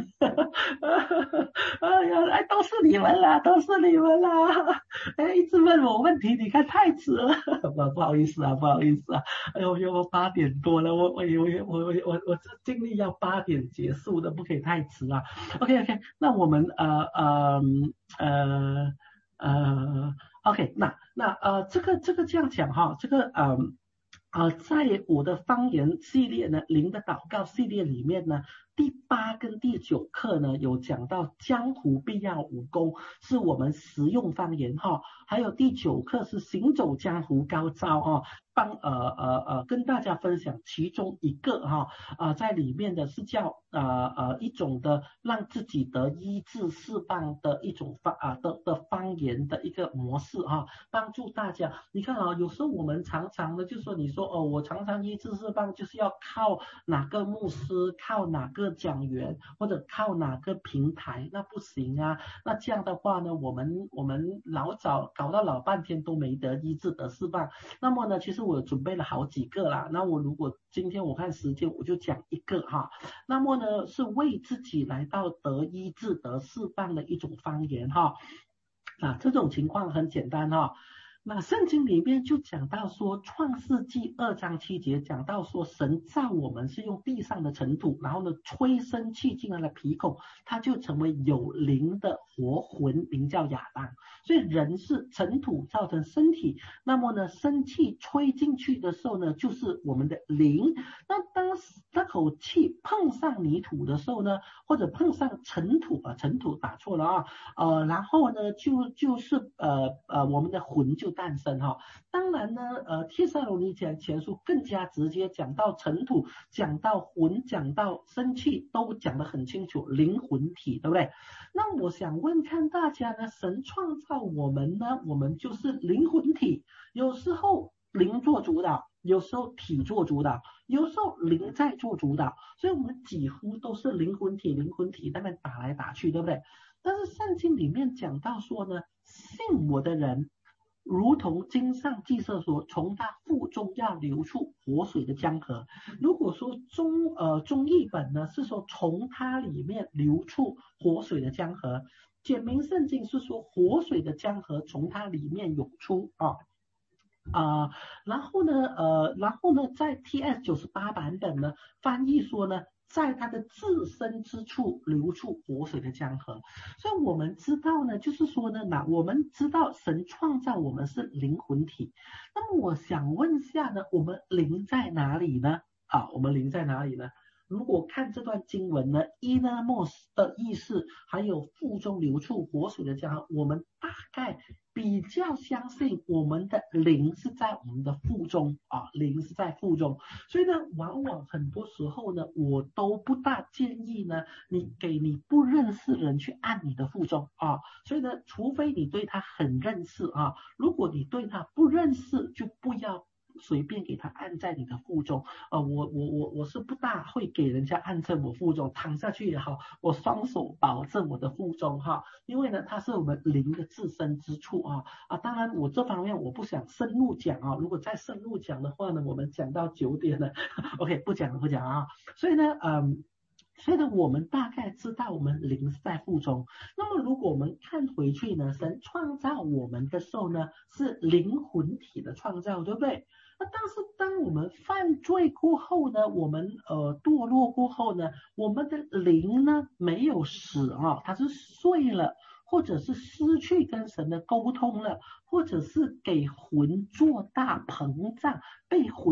哎呀，哎，都是你们啦，都是你们啦！哎，一直问我问题，你看太迟了，不不好意思啊，不好意思啊。哎呦，我八点多了，我我我我我我我这尽力要八点结束的，不可以太迟啊。OK OK， 那我们呃呃呃呃 OK， 那那呃这个这个这样讲哈，这个呃。呃，在我的方言系列呢，灵的祷告系列里面呢，第八跟第九课呢有讲到江湖必要武功，是我们实用方言哈，还有第九课是行走江湖高招哈，帮呃呃呃跟大家分享其中一个哈啊、呃、在里面的是叫呃呃一种的让自己得医治释放的一种方啊、呃、的的方言的一个模式哈，帮助大家。你看啊，有时候我们常常的就说你说哦，我常常医治释放就是要靠哪个牧师，靠哪个讲员，或者靠哪个平台，那不行啊。那这样的话呢，我们我们老早搞到老半天都没得医治得释放。那么呢，其实我准备了好几个啦。那我如果今天我看时间，我就讲一个哈。那么呢，是为自己来到得医治得释放的一种方言哈。啊，这种情况很简单哈。那圣经里面就讲到说，创世纪二章七节讲到说，神造我们是用地上的尘土，然后呢吹生气进来的皮孔，他就成为有灵的活魂，名叫亚当。所以人是尘土造成身体，那么呢生气吹进去的时候呢，就是我们的灵。那当那口气碰上泥土的时候呢，或者碰上尘土啊，尘土打错了啊，呃，然后呢就就是呃呃我们的魂就诞生哈。当然呢，呃，帖撒罗尼迦前书更加直接讲到尘土，讲到魂，讲到生气，都讲得很清楚，灵魂体，对不对？那我想问看大家呢，神创造我们呢，我们就是灵魂体，有时候灵做主导，有时候体做主导，有时候灵在做主导，所以我们几乎都是灵魂体，灵魂体那边打来打去，对不对？但是圣经里面讲到说呢，信我的人如同经上记色说，从他腹中要流出活水的江河。如果说中呃中译本呢是说从他里面流出活水的江河，简明圣经是说活水的江河从他里面涌出啊。啊、呃，然后呢，呃，然后呢，在 T S 九十八 版本呢，翻译说呢，在它的自身之处流出活水的江河。所以我们知道呢，就是说呢，那我们知道神创造我们是灵魂体。那么我想问下呢，我们灵在哪里呢？啊，我们灵在哪里呢？如果看这段经文呢，伊纳莫斯的意思，还有腹中流出活水的江河，我们大概比较相信我们的灵是在我们的腹中啊，灵是在腹中。所以呢，往往很多时候呢，我都不大建议呢，你给你不认识人去按你的腹中啊。所以呢，除非你对他很认识啊，如果你对他不认识，就不要随便给他按在你的腹中。呃，我我我我是不大会给人家按在我腹中，躺下去也好，我双手保证我的腹中哈，因为呢，它是我们灵的自身之处啊啊。当然，我这方面我不想深入讲啊，如果再深入讲的话呢，我们讲到九点了，OK， 不讲了不讲啊。所以呢，嗯。所以呢，我们大概知道我们灵是在腹中。那么如果我们看回去呢，神创造我们的时候呢，是灵魂体的创造，对不对？那但是当我们犯罪过后呢，我们呃堕落过后呢，我们的灵呢没有死啊，它是睡了，或者是失去跟神的沟通了，或者是给魂做大膨胀，被魂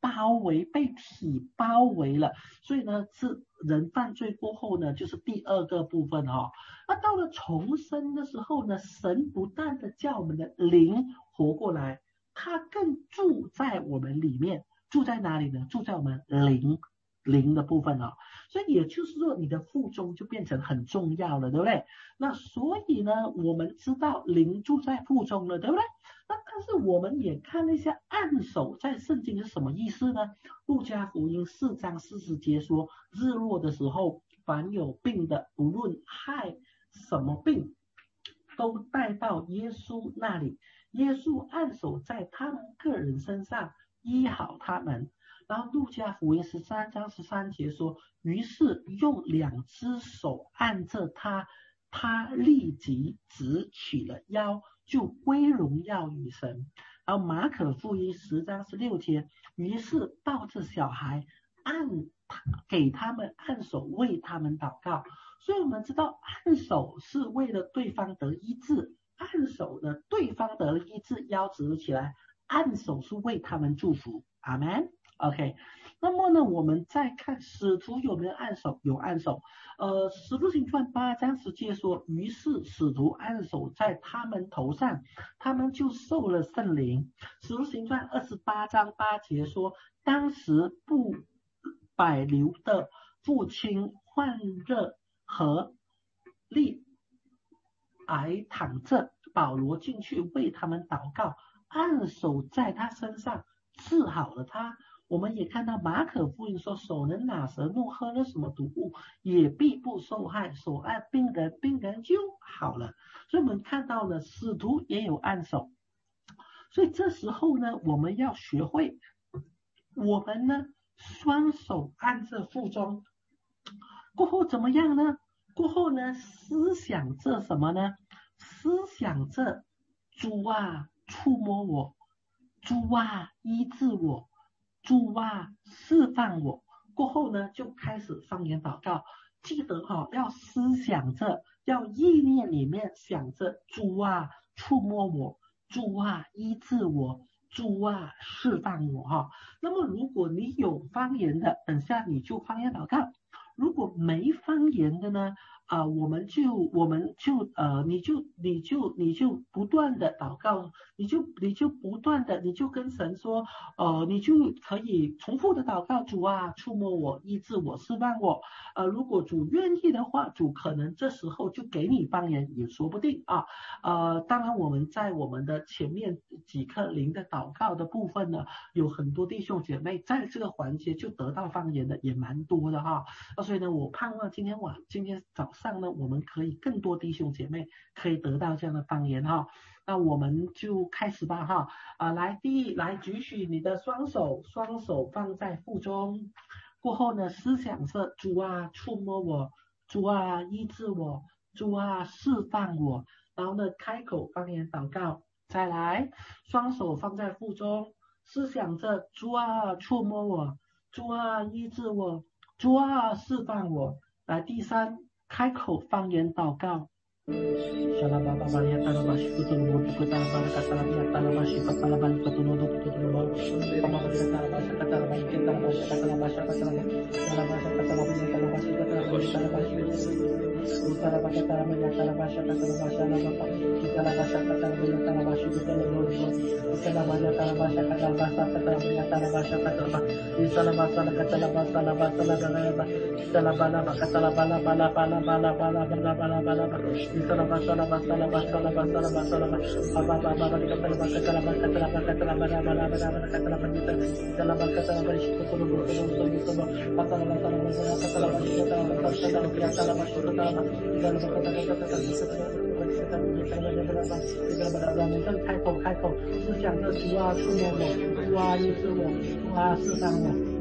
包围，被体包围了。所以呢，是人犯罪过后呢，就是第二个部分哦。那到了重生的时候呢，神不但的叫我们的灵活过来，他更住在我们里面。住在哪里呢？住在我们灵灵的部分哦。所以也就是说，你的腹中就变成很重要了，对不对？那所以呢，我们知道灵住在腹中了，对不对？那但是我们也看了一下按手在圣经是什么意思呢？路加福音四章四十节说，日落的时候，凡有病的，无论害什么病，都带到耶稣那里，耶稣按手在他们个人身上，医好他们。然后路加福音十三章十三节说，于是用两只手按着他，他立即直起了腰，就归荣耀于神。然后马可福音十章十六节，于是抱着小孩按给他们按手，为他们祷告。所以我们知道按手是为了对方得医治，按手呢，对方得了医治，腰直起来，按手是为他们祝福。阿们。OK， 那么呢，我们再看使徒有没有按手？有按手。呃，使徒行传八章十节说，于是使徒按手在他们头上，他们就受了圣灵。使徒行传二十八章八节说，当时不百流的父亲患热和利癌躺着，保罗进去为他们祷告，按手在他身上，治好了他。我们也看到马可福音说，手能拿蛇弄，喝了什么毒物也必不受害，手按病人，病人就好了。所以我们看到了使徒也有按手。所以这时候呢，我们要学会，我们呢双手按着腹中，过后怎么样呢？过后呢，思想着什么呢？思想着主啊触摸我，主啊医治我，主啊释放我。过后呢，就开始方言祷告。记得哈、哦，要思想着，要意念里面想着主啊触摸我，主啊医治我，主啊释放我哈。那么如果你有方言的，等下你就方言祷告；如果没方言的呢？啊、呃，我们就我们就呃，你就你就你就不断的祷告，你就你就不断的，你就跟神说，呃，你就可以重复的祷告，主啊，触摸我，医治我，释放我。呃，如果主愿意的话，主可能这时候就给你方言，也说不定啊。呃，当然我们在我们的前面几课灵的祷告的部分呢，有很多弟兄姐妹在这个环节就得到方言的也蛮多的哈。啊，所以呢，我盼望今天晚今天早上。上呢，我们可以更多弟兄姐妹可以得到这样的方言哈。那我们就开始吧哈。啊，来，第一，来举起你的双手，双手放在腹中。过后呢，思想着主啊触摸我，主啊医治我，主啊释放我。然后呢，开口方言祷告。再来，双手放在腹中，思想着主啊触摸我，主啊医治我，主啊释放我。来，第三。开口方言祷告。开口开口，思想着主啊触摸我，主啊医治我，主啊释放我。